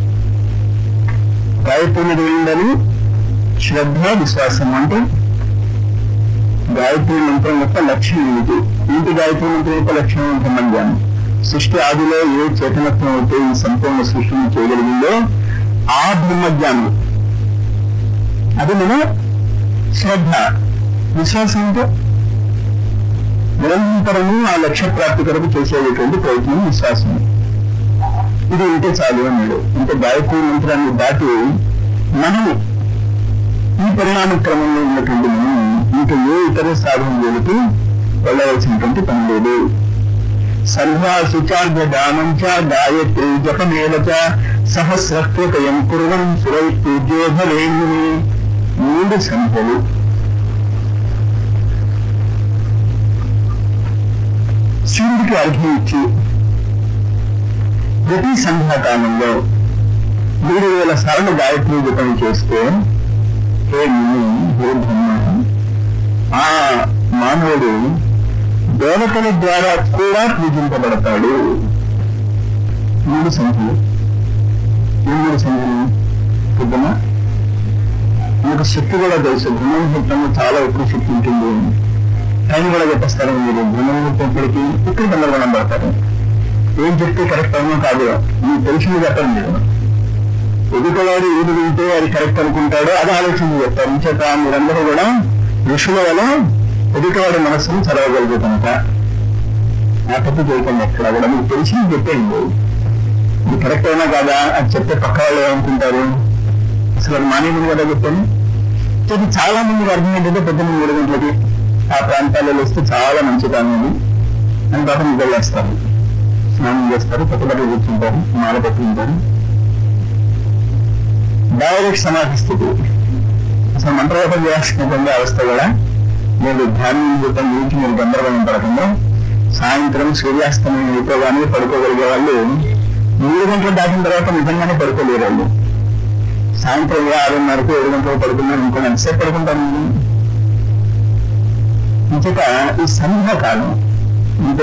గాయత్రి మీద ఉండాలి శ్రద్ధ విశ్వాసం. అంటే గాయత్రి మంత్రం యొక్క లక్ష్యం ఏమిటి? ఏంటి గాయత్రి మంత్రం యొక్క లక్ష్యం? బ్రహ్మజ్ఞానం. సృష్టి ఆదిలో ఏ చేతనత్వం అయితే ఈ సంపూర్ణ సృష్టిని చేయగలిగిందో ఆ బ్రహ్మజ్ఞానం. అది మన శ్రద్ధ. విశ్వాసం అంటే నిరంతరము ఆ లక్ష్య ప్రాప్తి కొరకు చేసేటువంటి ప్రయత్నం విశ్వాసం. ఇది ఉంటే చాలు అన్నాడు. అంటే గాయత్రి మంత్రాన్ని దాటి మనము ఈ పరిణామ క్రమంలో ఉన్నటువంటి మనం ఇంకా ఏ ఇతర సాధనలకు వెళ్ళవలసినటువంటి పని లేదు. సర్వా శుచార్య దానంచ గాయత్రి జపమేవచ సహస్రకృతయం కుర్వం సురై పూజ్యోధరేణుని. మూడు సంఖ్యలు. శివుడికి అర్ఘ్యం ఇచ్చి ప్రతి సంధ్యాకాలంలో మూడు వేల సార్లు గాయత్రి జపం చేస్తే హే ముని, హే బ్రహ్మ, ఆ మానవుడు దేవతల ద్వారా కూడా పూజింపబడతాడు. మూడు సంఖ్యలు. ఈ మూడు సంఖ్యలు పొద్దున మీకు శక్తి కూడా తెలుసు. బ్రహ్మముహూర్తంలో చాలా ఎక్కువ శక్తి ఉంటుంది. టైం కూడా చెప్పేస్తారు మీరు. బ్రహ్మముహూర్తంపడికి ఇక్కడ గందరగోళం పడతారు. ఏం చెప్తే కరెక్ట్ అవునో కాదు మీకు తెలిసింది చెప్పండి. మీరు ఎదుటివాడు ఏది వింటే అది కరెక్ట్ అనుకుంటాడో అది ఆలోచించి చెప్తారు. ఇంచేత మీరందరూ కూడా ఋషుల వల్ల ఎదుటివాడి మనస్సును చదవగలుగుతాంట. నా తప్పు చేయకండి ఎక్కడ కూడా. మీకు తెలిసింది చెప్పేయండి. ఇది కరెక్ట్ అయినా కాదా అది చెప్తే పక్క వాళ్ళు ఏమనుకుంటారు, అసలు అది మానేది కదా చెప్పాను. చెప్పి చాలా మందికి అర్థం ఏంటంటే పొద్దున్న మూడు గంటలకి ఆ ప్రాంతాలలో వస్తే చాలా మంచి కానుంది అని పాపం నిద్రలేస్తారు, స్నానం చేస్తారు, పట్టుబడి కూర్చుంటారు, మాల పట్టుకుంటారు. డైరెక్ట్ సమాధి స్థితి. అసలు మంత్రయోపం చేయాల్సినటువంటి అవస్థ కూడా మీరు ధ్యానం చూడటం గురించి మీరు గందరగోళం పడకుండా సాయంత్రం సూర్యాస్తమయం అయిపోగానే పడుకోగలిగే వాళ్ళు మూడు గంటలు దాటిన తర్వాత నిజంగానే పడుకోలేరు. వాళ్ళు సాయంత్రం ఆరున్నరకు ఏడు గంటలకు పడుకున్నారు ఇంకో ఎంతసేపు పడుకుంటారు. ఇంకొక ఈ సంధ్యాకాలం అంటే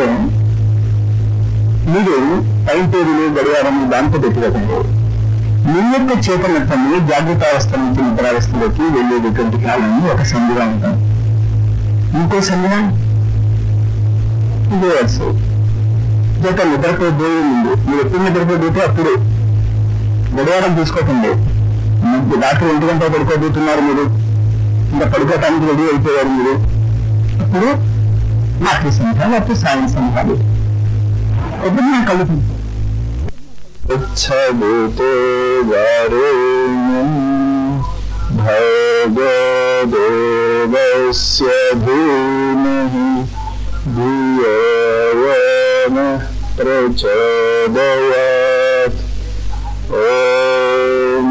మీరు టైం టేబుల్ గడియారం దాంతో పెట్టినప్పుడు మీ యొక్క చేతనత్వాన్ని జాగ్రత్తావస్థ నుంచి నిద్రావస్థలోకి వెళ్ళేటటువంటి కాలాన్ని ఒక సంధిగా ఉంటాం. ఇంకో సంధిగా ఇదే వస్తు చేత నిద్రపోయే ముందు మీరు ఎప్పుడు నిద్రపోతే అప్పుడు గడియారం తీసుకోకండి. రాత్రి ఒంటి గంట పడుకోబోతున్నారు మీరు, ఇంకా పడుకోవటానికి రెడీ అయిపోయారు మీరు, అప్పుడు రాత్రి సంధ్య లేకపోతే సాయం సంధ్యాలు ఎప్పుడు నాకు కలుగుతుంది. భూతో భగదేవస్య ధీమహి ధియో యనః ప్రచోదయాత్. ఓం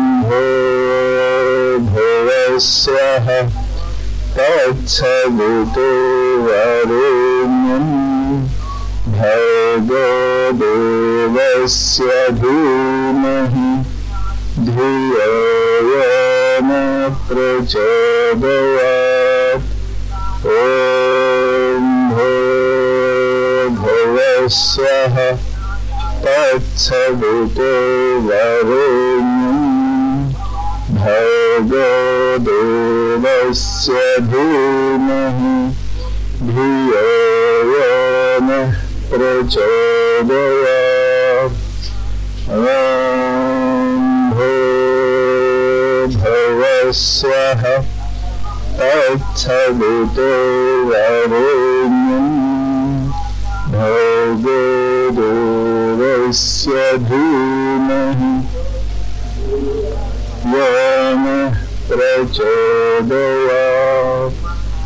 భూర్భువస్వః తత్సవితుర్వరేణ్యం భర్గో దేవస్య ధీమహి ధియో ప్రచోదయాత్. ఓం భూర్భువః స్వః తత్సవితుర్వరేణ్యం భర్గో దేవస్య ధీమహి ధియో యో నః ప్రచోదయాత్. ఓం భూర్భువః స్వః తత్సవితుర్వరేణ్యం భర్గో దేవస్య ధీమహి యో నః ప్రచోదయాత్.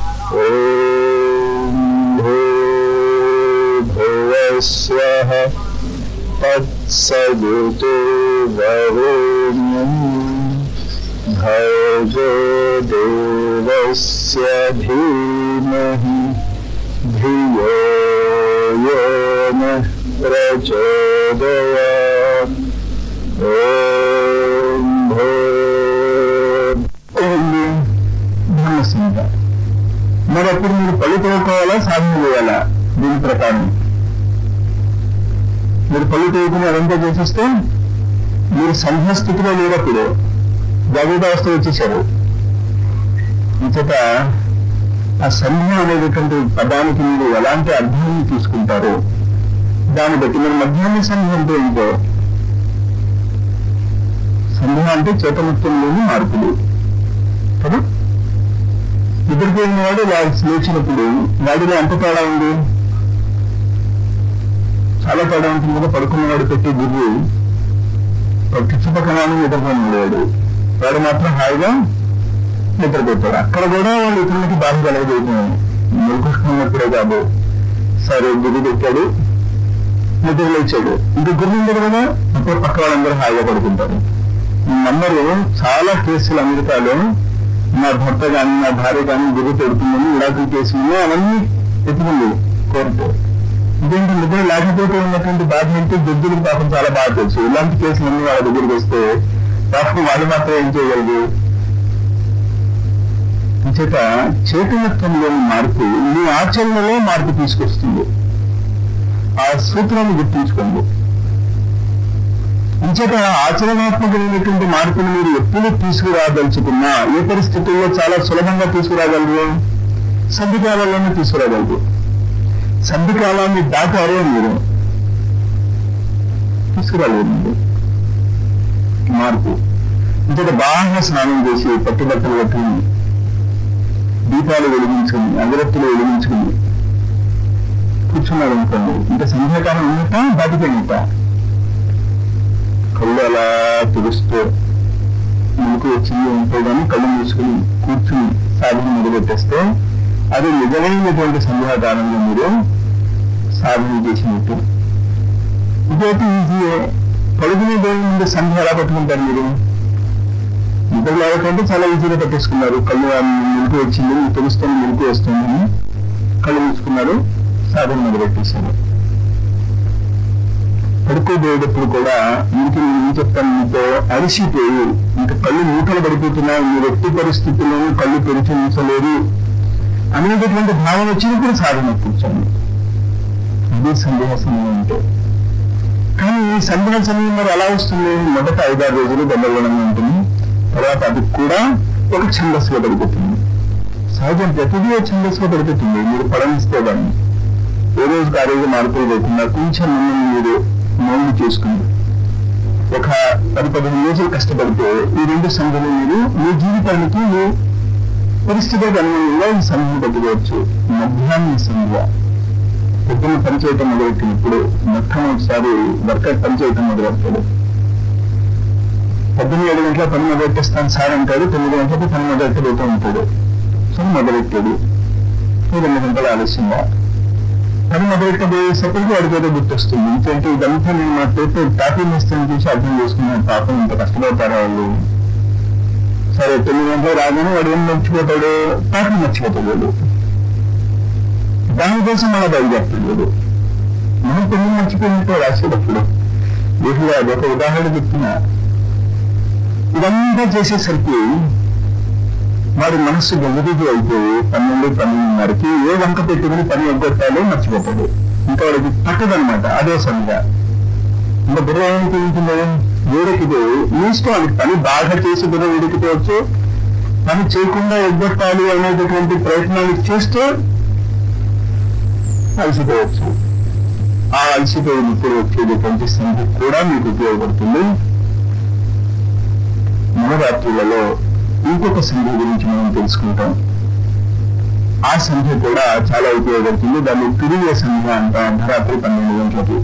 ఓం భూర్భువః స్వః తత్సవితుర్వరేణ్యం భర్గో దేవస్య ధీమహి ధియో యో నః ప్రచోదయాత్. ఓం భూర్భువః. మరి అప్పుడు మీరు పళ్ళు తోడుకోవాలా, సాధన చేయాలా? దీని ప్రకారం మీరు పళ్ళు తోడుకుని అదంతా చేసేస్తే మీరు సంధ్యాస్థితిలో లేనప్పుడు జాగ్రత్త అవస్థ వచ్చేసారు. ఇంతట ఆ సంధ్య అనేటువంటి పదానికి మీరు ఎలాంటి అర్థాన్ని తీసుకుంటారో దాన్ని బట్టి మీరు మధ్యాహ్న సంధ్య అంటే ఏంటో. సంధ్య అంటే చేతముక్తంలోని మార్పులు కదా. నిద్రపోయిన వాడు లేచినప్పుడు వాడిలో ఎంత తేడా ఉంది? చాలా తేడా ఉంటుంది కదా. పడుకున్నవాడు పెట్టే గుర్రు చుట్టుపక్కల నిద్రపోయినవాడు వాడు మాత్రం హాయిగా నిద్రపోతాడు. అక్కడ కూడా వాళ్ళు ఇతరులకి బాధ కలగజేస్తున్నాడు. నిలుపుకున్నప్పుడే కాదు. సరే గుర్రు పెట్టాడు, నిద్ర లేచాడు, ఇంకా గుర్రు ఉండదు కదా. అప్పుడు పక్క వాళ్ళందరూ హాయిగా పడుకుంటారు. అందరూ చాలా కేసులు అమెరికాలో నా భర్త కానీ నా భార్య కానీ గుర్రు పెడుతుందని విడాకుల కేసులు అవన్నీ ఎత్తుకుంది కోర్టు. ఇదేంటి నిద్ర లేకపోతే ఉన్నటువంటి బాధ ఏంటి? జడ్జిలకు పాపం చాలా బాగా తెలుసు. ఇలాంటి కేసులన్నీ వాళ్ళ దగ్గరికి వస్తే పాపం వాళ్ళు మాత్రం ఏం చేయగలరు? చేత చైతన్యత్వంలోని మార్పు మీ ఆచరణలో మార్పు తీసుకొస్తుంది. ఆ సూత్రాన్ని గుర్తుంచుకోండి. ఇంచేత ఆచరణాత్మకమైనటువంటి మార్పును మీరు ఎప్పుడు తీసుకురాదలుచుకున్నా ఏ పరిస్థితుల్లో చాలా సులభంగా తీసుకురాగలరు? సంధికాలంలోనే తీసుకురాగలరు. సంధికాలాన్ని దాటారే మీరు తీసుకురాలేదు మార్పు. ఇంచేత బాగా స్నానం చేసి పట్టుబట్టలు కట్టుకుని దీపాలు వెలిగించుకుని అగరత్తులు వెలిగించుకుని కూర్చున్నారు అనుకోండి. ఇంకా సంధ్యాకాలం ఉన్నట్ట దాటిపోయినట్ట. కళ్ళు అలా తుడుస్తూ మునుకు వచ్చింది ఉంటే కానీ కళ్ళు మూసుకుని కూర్చుని సాధన మొదలెట్టేస్తే అది నిజమైనటువంటి సంధ్యాకాలంలో మీరు సాధన చేసినట్టు. ఇదైతే ఈజీయే. పడుకునే దేవుని ముందు సంధ్య ఎలా పట్టుకుంటారు మీరు? నిద్ర లేకపోతే చాలా ఈజీగా పట్టేసుకున్నారు. కళ్ళు మునుకు వచ్చింది, తెలుస్తుంది మునుకు వస్తుందని కళ్ళు మూసుకున్నారు, సాధన మొదలెట్టేశారు. పడుకోబోయేటప్పుడు కూడా ఇంటికి నేను ఏం చెప్తాను, మీతో అలసిపోయి ఇంకా కళ్ళు మూటలు పడిపోతున్నాయి, మీరు ఎట్టి పరిస్థితుల్లోనూ కళ్ళు తెరిచి ఉంచలేరు అనేటటువంటి భావన వచ్చినప్పుడు సాధన కూర్చోండి. ఇది సందేహ సమయం అంటే. కానీ ఈ సందేహ సమయం మరి ఎలా వస్తుంది? మొదట ఐదారు రోజులు గందరగోళంగా ఉంటుంది. తర్వాత అది కూడా ఒక ఛందస్సులో పడిపోతుంది. సహజం ప్రతిదీ ఛందస్సులో పడిపోతుంది. మీరు పడనిస్తే దాన్ని ఏ రోజుకి ఆ రోజు మార్పులు లేకుండా కొంచెం మిమ్మల్ని మీరు మౌలు చేసుకుని ఒక పది పదిహేను రోజులు కష్టపడితే ఈ రెండు సంఘాలు మీరు మీ జీవితానికి మీ పరిస్థితికి అనుగుణంగా ఈ సంఘం పెట్టుకోవచ్చు. మధ్యాహ్న సంధ్య పొద్దున్న పనిచేయటం మొదలెట్టినప్పుడు మొట్టమొదటిసారి వర్కర్ పనిచేయటం మొదలెడతాడు. పొద్దున్న ఏడు గంటల పని మొదలెట్టేస్తాను సార్ అంటాడు. తొమ్మిది గంటలకు పని మొదలెట్టబోతూ ఉంటాడు. సో మొదలెట్టాడు. రెండు గంటలు ఆలస్యంగా పని మొదలెట్టబోయేసరికి వాడికైతే గుర్తొస్తుంది. ఎందుకంటే ఇదంతా నేను మా పేపర్ టాపీ మిస్టేక్ చూసి అర్థం చేసుకున్నాను. పాపం ఇంత కష్టపడతారా వాళ్ళు. సరే తొమ్మిది గంటలు రాగానే వాడు ఏం మర్చిపోతాడు? టాపీ మర్చిపోతాడు. దానికోసం మన బయలుదేరుతాడు. మనం తొమ్మిది మర్చిపోయినట్టు రాసేటప్పుడు వీటిలో అదొక ఉదాహరణ చెప్తున్నా. ఇదంతా చేసేసరికి వాడి మనస్సు గదిరిగి అయిపోయి పన్నెండు పన్నెండున్నరకి ఏ వంక పెట్టుకుని పని ఎగ్గొట్టాలో మర్చిపోతాడు. ఇంకా వాడికి పట్టదనమాట. అదే సంధ్య. ఇంకా బుర్ర ఏమిటి ఉంటుంది, వేడికితే నీస్తో అది పని బాగా చేసి బుర్ర వేడికిపోవచ్చు, పని చేయకుండా ఎగ్గొట్టాలి అనేటటువంటి ప్రయత్నాలు చేస్తూ అలసిపోవచ్చు. ఆ అలసిపోయినప్పుడు వచ్చేటటువంటి సంధ్య కూడా మీకు ఉపయోగపడుతుంది. నవరాత్రులలో ఇంకొక సంధ్య గురించి మనం తెలుసుకుంటాం. ఆ సంధ్య కూడా చాలా ఉపయోగపడుతుంది. దాన్ని తిరిగే సంధ్య అంటాం. అర్ధరాత్రి పన్నెండు గంటలకి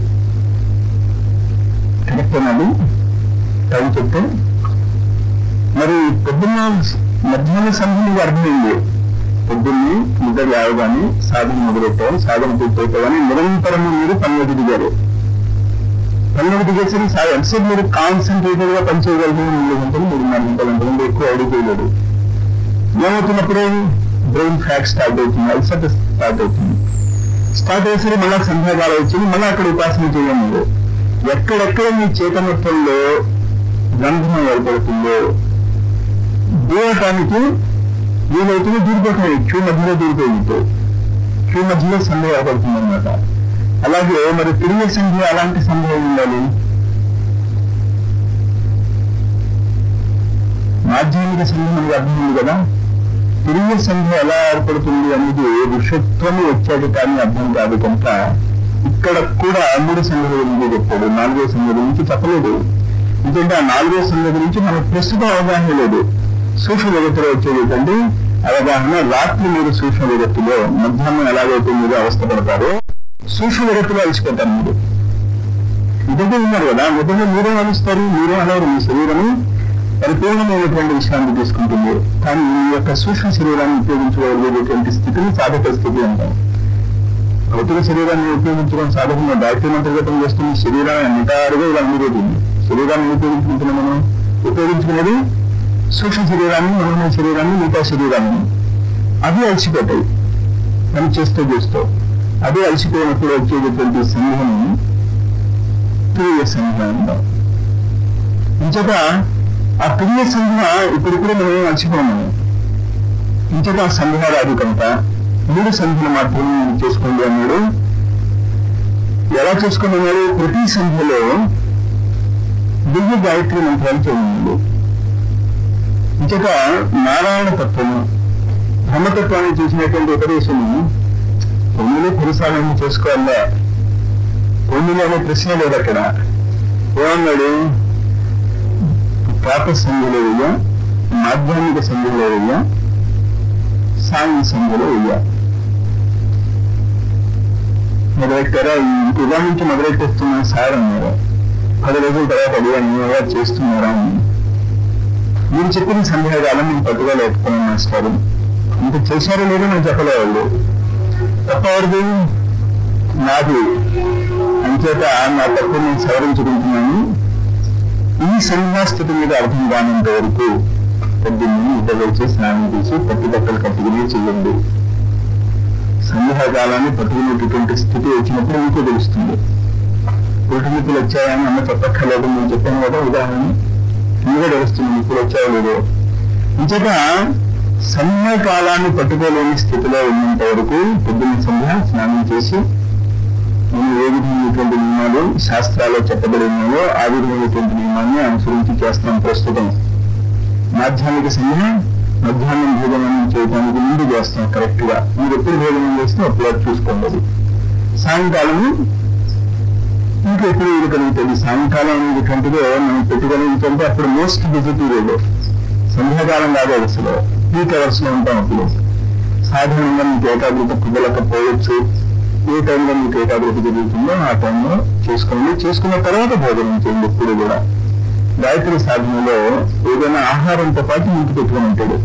కరెక్ట్ అన్నది టైం చెప్తే. మరి పొద్దున్న మధ్యాహ్న సంధ్య మీకు అర్థమైంది. పొద్దున్నే నిద్ర లేవగానే సాధన మొదలెట్టాం, సాధన పూర్తయిపోగానే నిరంతరము మీరు పనులకు దిగారు. పనులకు దిగేసరికి సార్ ఎంతసేపు మీరు కాన్సన్ట్రేటెడ్ గా పనిచేయగలిగిన మూడు గంటలు మూడున్నర గంటలు అంతకంటే ఎక్కువ అడుగుకోలేదు. ఏమవుతున్నప్పుడు బ్రెయిన్ ఫ్యాట్ స్టార్ట్ అవుతుంది, అల్సర్ స్టార్ట్ అవుతుంది. స్టార్ట్ అయ్యేసరికి మళ్ళా సంధ్యాకాలం వచ్చింది, మళ్ళీ అక్కడ ఉపాసన చేయండి. ఎక్కడెక్కడ మీ చేతనత్వంలో గంధం ఏర్పడుతుందో దూరటానికి వీలైతే దూరిపోతాయి. క్యూ మధ్యలో దూరిపోయింది, క్యూ మధ్యలో సంధ్య ఏర్పడుతుంది అన్నమాట. అలాగే మరి తిరిగే సంధ్య అలాంటి సంధ్య ఉండాలి. మాధ్యమిక సంధ్య మనకు అర్థం ఉంది కదా. తిరిగే సంధ్య ఎలా ఏర్పడుతుంది అనేది ఋషత్వము వచ్చాడు కానీ అర్థం కాదు కనుక ఇక్కడ కూడా మూడు సంధ్యల గురించి చెప్పాడు. నాలుగో సంధ్య గురించి చెప్పలేదు. ఎందుకంటే ఆ నాలుగో సంధ్య గురించి మనకు ప్రస్తుతం అవగాహన లేదు. సూక్ష్మ జగత్తులో వచ్చేటండి అవగాహన. రాత్రి మీరు సూక్ష్మ జగత్తులో మధ్యాహ్నం ఎలాగైతే మీరు అవస్థపడతారో సూక్ష్మ జగత్తులో అలసిపోతారు. మీరు ఇదంతా ఉన్నారు కదా, నిజంగా మీరే అలుస్తారు. మీరే అనవరు. మీ శరీరము పరిపూర్ణమైనటువంటి విశ్రాంతి తీసుకుంటుంది. కానీ మీ యొక్క సూక్ష్మ శరీరాన్ని ఉపయోగించగలిగేటువంటి స్థితిని సాధక స్థితి అంటాం. భౌతిక శరీరాన్ని ఉపయోగించడం సాధకంగా గాయత్రి మంత్రగతం చేస్తున్న శరీరాన్ని నిటారుగా ఇలా అనిపోతుంది. శరీరాన్ని ఉపయోగించుకుంటున్నాం మనం. ఉపయోగించుకునేది సూక్ష్మ శరీరాన్ని, మనోమయ శరీరాన్ని, మిగతా శరీరాన్ని. అవి అలసిపోతాయి పని చేస్తూ చేస్తూ. అదే అలసిపోయినప్పుడు వచ్చేటటువంటి సంఘం ప్రియ సంఘ అంటాం. ఇంచక ఆ ప్రియ సంఘ ఇప్పుడు కూడా మనం అలసిపోన్నాము. ఇంచక ఆ సంఘ రాదు కనుక మూడు సంఖ్యలు మాత్రమే మీరు చేసుకోండి అన్నాడు. ఎలా చేసుకున్నాడు? ప్రతి సంఖ్యలో దివ్య గాయత్రి మంత్రాలు చేయండి. ఇంచక నారాయణ తత్వము, బ్రహ్మతత్వాన్ని చూసినటువంటి ఉపదేశము పొన్నులు పురుషాలను చేసుకోవాలా. పొన్నులు అనే ప్రశ్న లేదు అక్కడ. ఏమన్నాడు? ప్రాత సంధ్యలో వెయ్య, మాధ్యామిక సంధ్యలో వెయ్య, సాయం సంధ్యలో వెయ్య మొదలెట్టారా. ఉదయం నుంచి మొదలెట్టేస్తున్నా సార్ అన్నారు. పది రోజుల తర్వాత అడిగా చేస్తున్నారా అని. మీరు చెప్పిన సందేహాలను నేను పట్టుకోలేకపోయినా మాస్టారు. ఇంత చేశారో లేదో నేను చెప్పలేవాళ్ళు. తప్పవరదు నాది. అంచేత నా తప్పు నేను సవరించుకుంటున్నాను. ఈ సంధ్యాస్థితి మీద అర్థం కానంత వరకు పొద్దున్నే నిద్రలేచి స్నానం చేసి పట్టు బట్టలు కట్టుకుని చేయండి. సంధ్యాకాలాన్ని పట్టుకునేటటువంటి స్థితి వచ్చినప్పుడు మీకు తెలుస్తుంది. పుట్టుమితులు వచ్చాయని అన్న చెప్పక్కర్లేదు. నేను చెప్పాను కదా ఉదాహరణ. మీరే తెలుస్తుంది ఇప్పుడు వచ్చాయో లేదో. ఇంచక సంధ్యాకాలాన్ని పట్టుకోలేని స్థితిలో ఉన్నంత వరకు పొద్దున్న సంధ్య స్నానం చేసి నేను ఏ విధమైనటువంటి నియమాలు శాస్త్రాల్లో చెప్పబడి ఉన్నాయో ఆ విధమైనటువంటి నియమాన్ని అనుసరించి చేస్తాం. ప్రస్తుతం మాధ్యామిక సంధ్య మధ్యాహ్నం భోజనం చేయడానికి ముందు చేస్తాం కరెక్ట్ గా. మీరు ఎప్పుడు భోజనం చేస్తే అప్పుడు అది చూసుకోండి. సాయంకాలము ఇంకా ఎప్పుడు ఇవ్వగలుగుతుంది. సాయంకాలం అనేటువంటిదో మనం పెట్టుకోగలిగితే అప్పుడు మోస్ట్ బిజీ పీరియడ్. సంధ్యాకాలం కాదు అసలు, పీక్ అవర్స్ లో ఉంటాం. అప్పుడు సాధారణంగా మీకు ఏకాగ్రత కుదలకపోవచ్చు. ఏ టైంలో మీకు ఏకాగ్రత జరుగుతుందో ఆ టైంలో చేసుకోండి. చేసుకున్న తర్వాత భోజనం చేయండి. ఎప్పుడు కూడా గాయత్రి సాధనలో ఏదైనా ఆహారంతో పాటు ఇంటి పెట్టుకుని ఉంటాడు.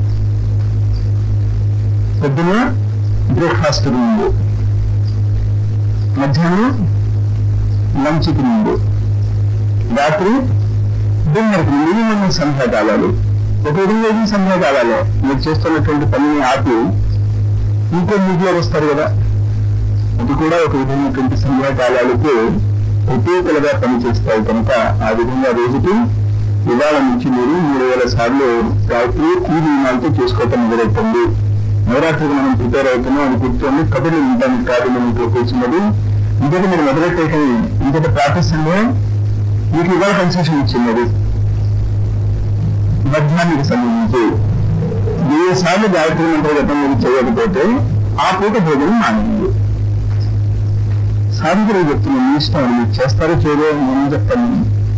పొద్దున బ్రేక్ఫాస్ట్ ముందు, మధ్యాహ్నం లంచ్కి ముందు, రాత్రి డిన్నర్కి ముందు. మినిమం సంధ్యాకాలాలు. ఒక విధంగా సంధ్యాకాలాలు మీరు చేస్తున్నటువంటి పనిని ఆపి ఇంకో మీడియా వస్తారు కదా, అది కూడా ఒక విధమైనటువంటి సంధ్యాకాలాలకు ఉపయోగలుగా పనిచేస్తాయి కనుక ఆ విధంగా రోజుకి ఇవాళ నుంచి మీరు మూడు వేల సార్లు గాయత్రి ఈ నియమాలతో చేసుకోవటం మొదలవుతుంది. నవరాత్రికి మనం ప్రిపేర్ అవుతున్నాం అని కూర్చొని కబుర్లు వినడానికి కాదు మనం ఇంట్లో కూర్చున్నది. ఇంతటి మీరు మొదలెట్టే ఇంతటి ప్రాక్టీస్లో మీకు ఇవాళ కన్సెషన్ ఇచ్చినది. మధ్యాహ్నానికి సంబంధించి వెయ్యి సార్లు గాయత్రి మంత్ర జపం మీరు చేయకపోతే ఆ పూట భోజనం మానేయండి. సాయంత్రం చెప్తున్నాను, మీ ఇష్టం, మీరు చేస్తారో చేయదో నేను చెప్తాను.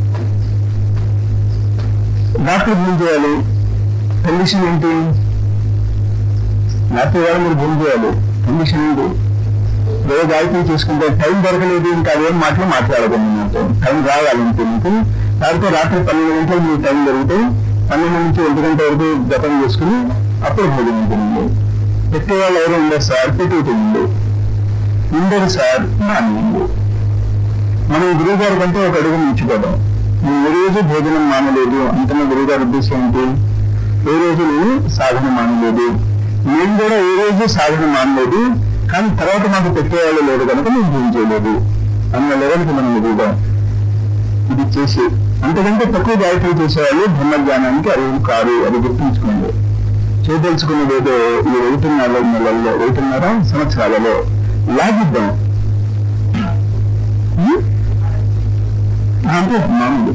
రాత్రి భూమి చేయాలి. కండిషన్ ఏంటి? రాత్రి వేళ మీరు భూమి చేయాలి. కండిషన్ ఏంటి? వేరే గాయత్రి చేసుకుంటే టైం దొరకలేదు, ఇంకా అదేం మాటలు మాట్లాడకండి. నాతో టైం రావాలంటే మీకు లేకపోతే రాత్రి పన్నెండు గంటలకు మీకు టైం దొరికితే పన్నెండు నుంచి ఒంటి గంట వరకు జపం చేసుకుని అప్పుడు భోజనం తినండి. పెట్టేవాళ్ళు ఎవరు ఉండరు సార్, పెట్టుకుంటుంది ఉండరు సార్ మానేయండి. మనం గురువు గారి కంటే ఒక అడుగు మించిపోదాం. నువ్వు ఏ రోజు భోజనం మానలేదు అంటున్న గురువు గారి ఉద్దేశం ఏంటి? ఏ రోజు నేను సాధన మానలేదు, నేను కూడా ఏ రోజు సాధన మానలేదు, కానీ తర్వాత నాకు పెట్టేవాళ్ళు లేదు కనుక నేను భూమి చేయలేదు అన్న లెవెల్కి మనం ఎదుగుదాం. ఇది చేసి అంతకంటే తక్కువ గాయత్రి చేసేవాళ్ళు బ్రహ్మజ్ఞానానికి అరువు కారు. అది గుర్తుంచుకోండి. చేయదలుచుకున్నది ఏదో ఈ ఒకటిన్నర నెలల్లో ఒకటిన్నర సంవత్సరాలలో లాగిద్దాం అంటే మామూలు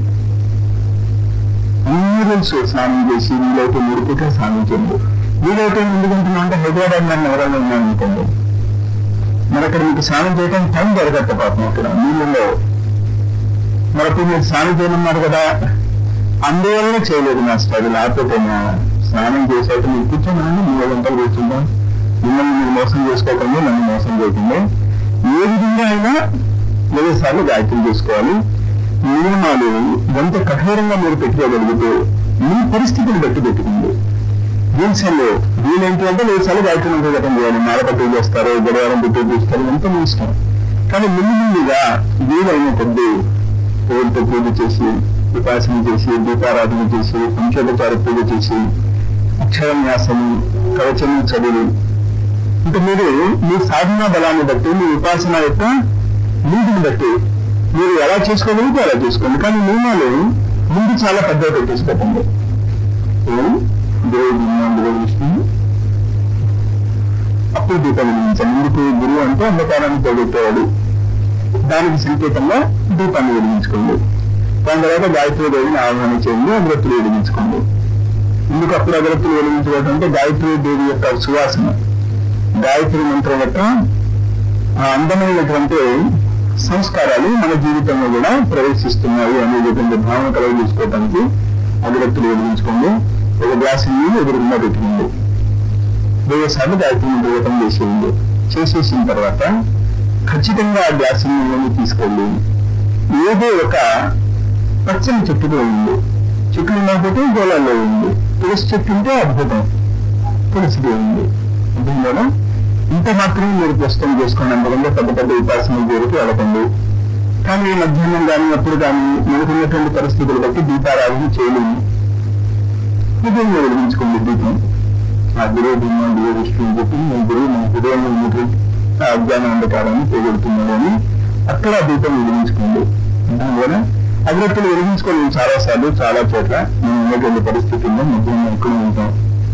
అన్ని రోజు స్నానం చేసి వీలైతే మూడు పూట స్నానం చేయండి. వీలైతే ఎందుకంటున్నా అంటే హైదరాబాద్ నన్ను ఎవరైనా ఉన్నాయనుకోండి, మరి అక్కడ మీకు స్నానం చేయడానికి టైం దొరకట్ట పాపం అక్కడ నీళ్ళలో. మరప్పుడు మీరు స్నానం చేయనున్నారు కదా, అందువల్ల చేయలేదు మాస్టర్. అది లేకపోతే స్నానం చేసాక మీరు కూర్చోనండి, మూడు గంటలు కూర్చుందాం. మిమ్మల్ని మీరు మోసం చేసుకోకండి, నన్ను మోసం చేయకుండా ఏ విధంగా అయినా ఇరవై సార్లు గాయత్రి చేసుకోవాలి. నియమాలు ఎంత కఠోరంగా మీరు పెట్టుకోగలిగితే మీ పరిస్థితిని బట్టి పెట్టుకుంది. దీనిసల్లో వీలేంటి అంటే వెయ్యి సార్లు గాయత్రి మంత్ర జపం చేయాలి. మాలపట్టు చేస్తారు, గడియారం పెట్టి చూస్తారు, ఎంత మీ ఇష్టం. కానీ ముందు ముందుగా వీలైన కొద్ది దేవుడితో పూజ చేసి, ఉపాసన చేసి, దీపారాధన చేసి, పంచోపచార పూజ చేసి, అక్షరన్యాసము, కవచము చదువు, ఇంకా మీరు మీ సాధనా బలాన్ని బట్టి, మీ ఉపాసన యొక్క నీటిని బట్టి మీరు ఎలా చేసుకోగలిగితే అలా చేసుకోండి. కానీ నియమాలు ముందు చాలా పెద్దగా పెట్టేసుకోకండి. దేవుడు దేవుడు విష్ణు అప్పుడు దీపాన్ని వెలిగించాలి. ఎందుకు? గురువు అంటే అంధకారాన్ని పోగొట్టేవాడు. దానికి సంకేతంగా దీపాన్ని వెలిగించుకోండి. దాని తర్వాత గాయత్రి దేవిని ఆహ్వాన చేయండి, అగరత్తులు వెలిగించుకోండి. ఎందుకు అప్పుడు అగరత్తులు వెలిగించుకోవడం అంటే గాయత్రి దేవి యొక్క సువాసన, గాయత్రి మంత్రం యొక్క అందమైనటువంటి సంస్కారాలు మన జీవితంలో కూడా ప్రవేశిస్తున్నాయి అనే విధంగా భావన కలగజేసుకోవడానికి అగరత్తులు వెలిగించుకోండి. ఒక గ్లాసు నీళ్ళు ఎదురుకుండా పెట్టుకోండి. వెయ్యి సార్లు గాయత్రి మంత్రం చేసేయండి. చేసేసిన తర్వాత ఖచ్చితంగా ఆ గ్లాసు నీళ్ళని తీసుకోండి. ఏదో ఒక పచ్చని చెట్టుతో ఉంది, చెట్లు లేకపోతే గోళాల్లో ఉంది, తులసి చెట్టు ఉంటే అద్భుతం, తులసిదే ఉంది. అర్థం ఇంత మాత్రమే మీరు ప్రస్తుతం చేసుకోండి. అందువల్ల పెద్ద పెద్ద ఉపాసన జోలికి వెళ్ళకండి. కానీ మధ్యాహ్నం కానీ అప్పుడు కానీ మనకున్నటువంటి పరిస్థితులు బట్టి దీపారాధన చేయలేము. హృదయం వెలిగించుకోండి దీపం. ఆ గురువు భీమా గురువు విష్ణువు చెప్పి మీ గురువు మన హృదయం ఆ అజ్ఞాన అంధకారాన్ని పోగొడుతున్నాడు అని అక్కడ దీపం వెలిగించుకోండి. అందువల్ల అగరత్తులు వెలిగించుకోండి చాలా సార్లు చాలా చోట్ల మేము ఉన్నటువంటి పరిస్థితుల్లో మధ్యాహ్నం ఎక్కడ ఉంటాం.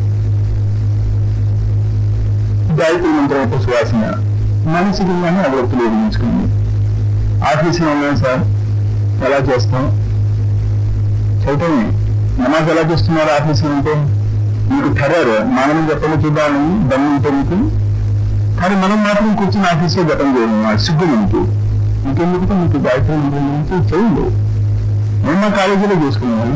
గాయత్రి మంత్రం యొక్క సువాసన మానసికంగానే అగరత్తులు వెలిగించుకోండి. ఆఫీసులో ఉన్నాం సార్, ఎలా చేస్తాం? చైతన్య నమాజ్ ఎలా చేస్తున్నారు ఆఫీసులో ఉంటే? మీకు టెర్రర్ మానవం చెప్పని చూద్దామని దమ్ము ఉంటే మీకు, కానీ మనం మాత్రం కూర్చొని ఆఫీస్లో జపం చేయడం సిగ్గు మనకి. ఇంకెందుకు మీకు గాయత్రి మంత్రం గురించి చేయండి. నేను మా కాలేజీలో చూసుకున్నాను.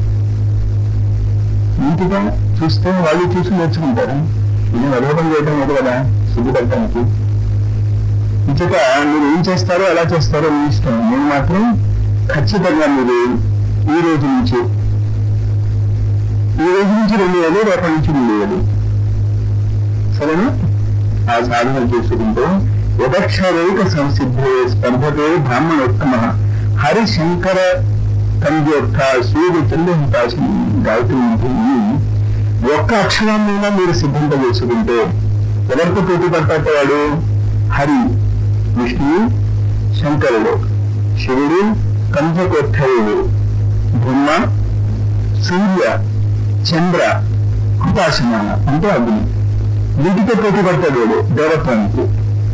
ఇంటిగా చూస్తే వాళ్ళు చూసి నేర్చుకుంటారు. ఇది అదోపం చేయడం లేదు కదా సిగ్గుపడటానికి. ఇంచక మీరు ఏం చేస్తారో ఎలా చేస్తారో మీ ఇష్టం. నేను మాత్రం ఖచ్చితంగా మీరు ఈ రోజు నుంచి ఈ రోజు నుంచి రెండు వేలు రేపటి నుంచి రెండు వేలు సరేనా? ఆ సాధన చేసుకుంటూ యదక్షరైక సంసిద్ధే స్పర్ధతే బ్రాహ్మణోత్తమ హరిశంకర కంజోత్త సూర్య చంద్రహితాసి గాయత్రి మంత్రిని ఒక్క అక్షరాన్నైనా మీరు సిద్ధింప చేసుకుంటే ఎవరితో పోటీ పడతాడు వాడు? హరి విష్ణువు, శంకరుడు, శివుడు, కంజకోత్తరుడు, బ్రహ్మ, సూర్య, చంద్ర, హుతాశమాన అంటే అగ్ని, వీటితో పోటీ పడతాడు వాడు దేవత్వానికి.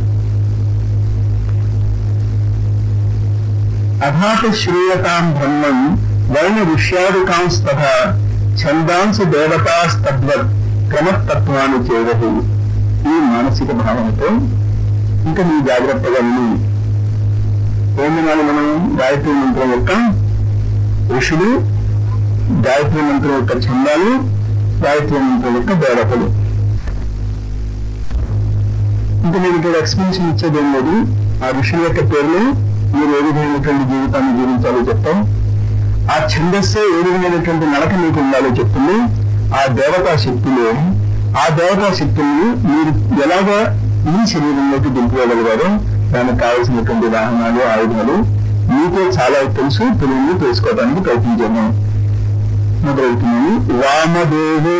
అథాత శ్రూయతాం బ్రహ్మం వర్ణ ఋష్యాదికాంస్తథ ఛందాంసు దేవతాస్తద్వత్ క్రమతత్వాన్ని చేరహు. ఈ మానసిక భావనతో ఇంకా నీ జాగ్రత్తగా విని ఏం వినాలి మనం? గాయత్రి మంత్రం యొక్క ఋషులు, గాయత్రి మంత్రం యొక్క ఛందాలు, గాయత్రి మంత్రం యొక్క దేవతలు. ఇంకా నేను ఇక్కడ ఎక్స్ప్లెనేషన్ ఇచ్చేది ఏం లేదు. ఆ ఋషుల యొక్క పేర్లు మీరు ఏ విధమైనటువంటి జీవితాన్ని జీవించాలో చెప్తాం. ఆ ఛందస్సే ఏ విధమైనటువంటి నడక మీకు ఉండాలో చెప్తుంది. ఆ దేవతా శక్తులు, ఆ దేవతా శక్తుల్ని మీరు ఎలాగా మీ శరీరంలోకి దింపుకోగలిగారో దానికి కావలసినటువంటి వాహనాలు, ఆయుధాలు మీతో చాలా తెలుసు. తెలుగుని తెలుసుకోవడానికి ప్రయత్నించాను. మొదలవుతున్నాను. వామదేవో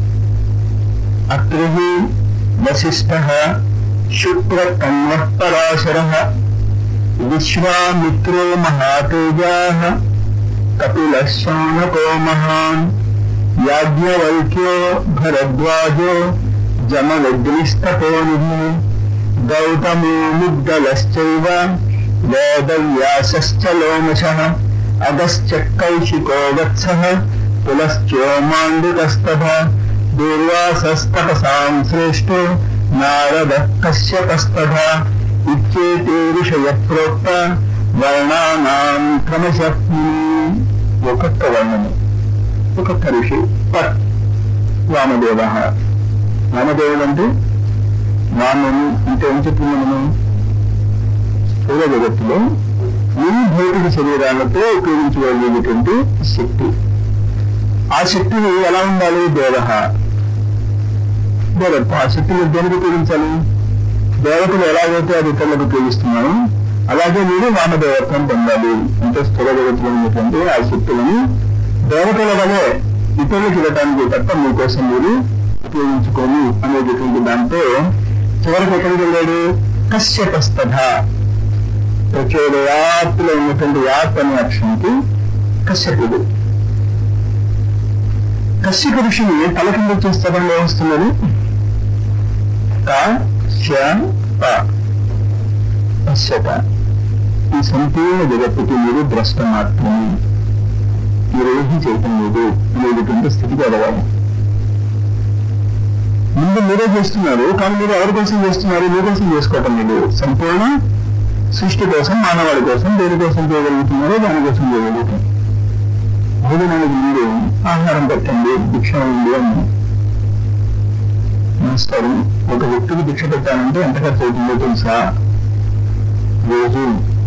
అత్రి వశిష్ఠ శుక్ర కన్వః పరాశరః విశ్వామిత్రో మహాతేజాః కపిలః శౌనకో మహాన్ యాజ్ఞవల్క్యో భరద్వాజో జమదగ్నిస్తపోనిధి గౌతమో ముద్దలశ్చైవ వేదవ్యాసశ్చ లోమశః అగశ్చ కౌశికో వత్సః పులశ్చోమాండికస్తథా దూర్వాసస్తపసాం శ్రేష్ఠో నారదః కశ్యపస్తథా ఇచ్చేతే ఋషయః ప్రోక్త వర్ణానాం క్రమశః. ఒక్కొక్క వర్ణము, ఒక్కొక్క ఋషి. పట్ వామదేవ. వామదేవుడు అంటే వామను అంటే ఏం చెప్తున్నాం మనం? స్థూల జగత్తులో ఈ భౌతిక శరీరాలతో ఉపయోగించగలిగేటువంటి శక్తి. ఆ శక్తిని ఎలా ఉండాలి? దేవ దేవత్వం. ఆ శక్తిని దేనికి ఉపయోగించాలి? దేవతలు ఎలాగైతే అది ఇతరులకు ఉపయోగిస్తున్నారో అలాగే మీరు వామదేవత్వం పొందాలి. అంటే స్థూల జగత్తులో ఉన్నటువంటి ఆ శక్తులను దేవతల వలె ఇతరులకు ఇవ్వటానికి తప్ప మీకోసం మీరు ఉపయోగించుకోని అనేటటువంటి దాంతో చివరికి ఎక్కడికి వెళ్ళాడు? కశ్యపస్తథ. ప్రచోదయాత్తులో ఉన్నటువంటి యాత్ అనే అక్షరానికి కశ్యపుడు. కశ్యప ఋషిని తల కింద చూస్తారని వస్తున్నది కశ్యప. ఈ సంపూర్ణ జగత్తుకి మీరు ద్రష్ట మాత్రమే, మీరేమీ చేయటం లేదు అనేటువంటి స్థితికి ఎదగాలి. ముందు మీరే చేస్తున్నారు, కానీ మీరు ఎవరి కోసం చేస్తున్నారు? మీకోసం చేసుకోవటం లేదు. సంపూర్ణ సృష్టి కోసం, మానవాళి కోసం, దేనికోసం చేయగలుగుతున్నారో దానికోసం చేయగలుగుతాం. భోజనానికి ముందు ఆహారం పెట్టండి, భిక్ష ఉంది అని మాస్టారు ఒక వ్యక్తికి భిక్ష పెట్టాలంటే ఎంత ఖర్చు అవుతుందో తెలుసా? రోజు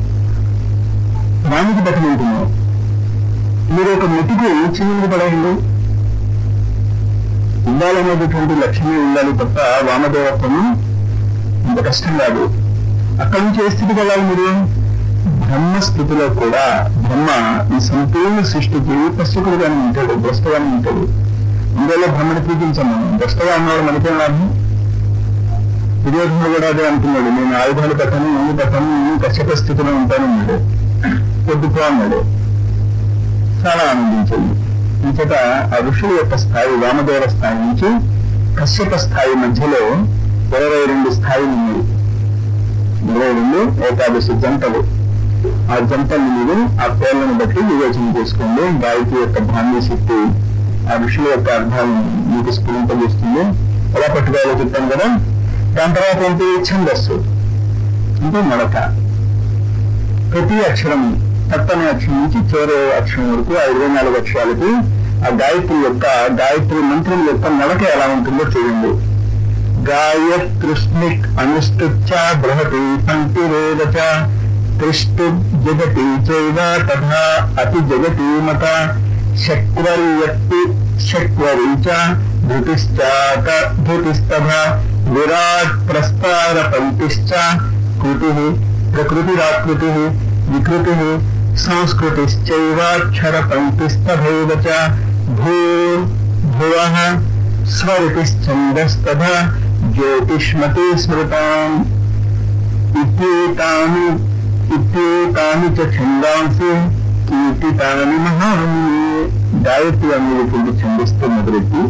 రానికి పెట్టమంటున్నావు. మీరు ఒక మెట్టుకు చిన్నది పడేయండి. ఉండాలనేటటువంటి లక్ష్యమే ఉండాలి తప్ప వామదేవత్వము ఇంత కష్టం కాదు. అక్కడి నుంచి ఏ స్థితికి వెళ్ళాలి మీరు? బ్రహ్మస్థితిలో కూడా బ్రహ్మ ఈ సంపూర్ణ సృష్టికి పశ్చికుడుగానే ఉంటాడు, ద్రష్టగానే ఉంటాడు. ఇందులో బ్రహ్మని పూజించాము. ద్రష్టగా అన్నాడు మనకేం లాభం? విరోధుడు కూడా అదే అంటున్నాడు, నేను ఆయుధాలు పెట్టను, నేను పెట్టను, నేను కశ్యప స్థితిలో ఉంటాను అన్నాడు. పొద్దుకో అన్నాడు. చాలా ఆనందించింది. ఇంతట ఆ ఋషుల యొక్క స్థాయి వామదేవ స్థాయి నుంచి కశ్యప స్థాయి మధ్యలో ఇరవై రెండు స్థాయిలు ఉన్నాయి. ఇరవై రెండు ఏకాదశి జంటలు. ఆ జంటల్ని మీరు ఆ పేర్లను బట్టి వివేచన చేసుకోండి. గాయత్రి యొక్క బ్రాహ్మీ శక్తి ఆ ఋషుల యొక్క అర్థాలను మీకు స్ఫురింపజేస్తుంది. ఎలా పట్టుకోవాలో చెప్తాను కదా. దాని తర్వాత ఏంటి? ఛందస్సు అంటే నడక. ప్రతి అక్షరం తప్పని అక్షరం నుంచి చివరి అక్షరం వరకు ఆ ఇరవై నాలుగు అక్షరాలకి ఆ గాయత్రి యొక్క గాయత్రి మంత్రం యొక్క నడక ఎలా ఉంటుందో చూడండి. గాయత్రిష్మిక్ అనుష్ఠుచ్చ బృహతి పంక్తిరేదచ త్రిష్టు జగతి చైవ తథా అతి జగతి మత శక్వర్యక్తి శక్వరీచ ధృతిశ్చాక ధృతిస్తభ విరాట్ ప్రస్తార పంక్తిశ్చ కృతి ప్రకృతిరాకృతి వికృతి సంస్కృతిశ్చైవాక్షర పంక్తిస్తభైవ చ భూ భువః స్వరితిశ్చందస్తథ జ్యోతిష్మతి స్మృతాం ఇత్యేతాని ఇత్యేతాని చ ఛందాంసి కీర్తితాని మహాని. గాయత్రి అనేటువంటి ఛందస్సు మొదలెట్టి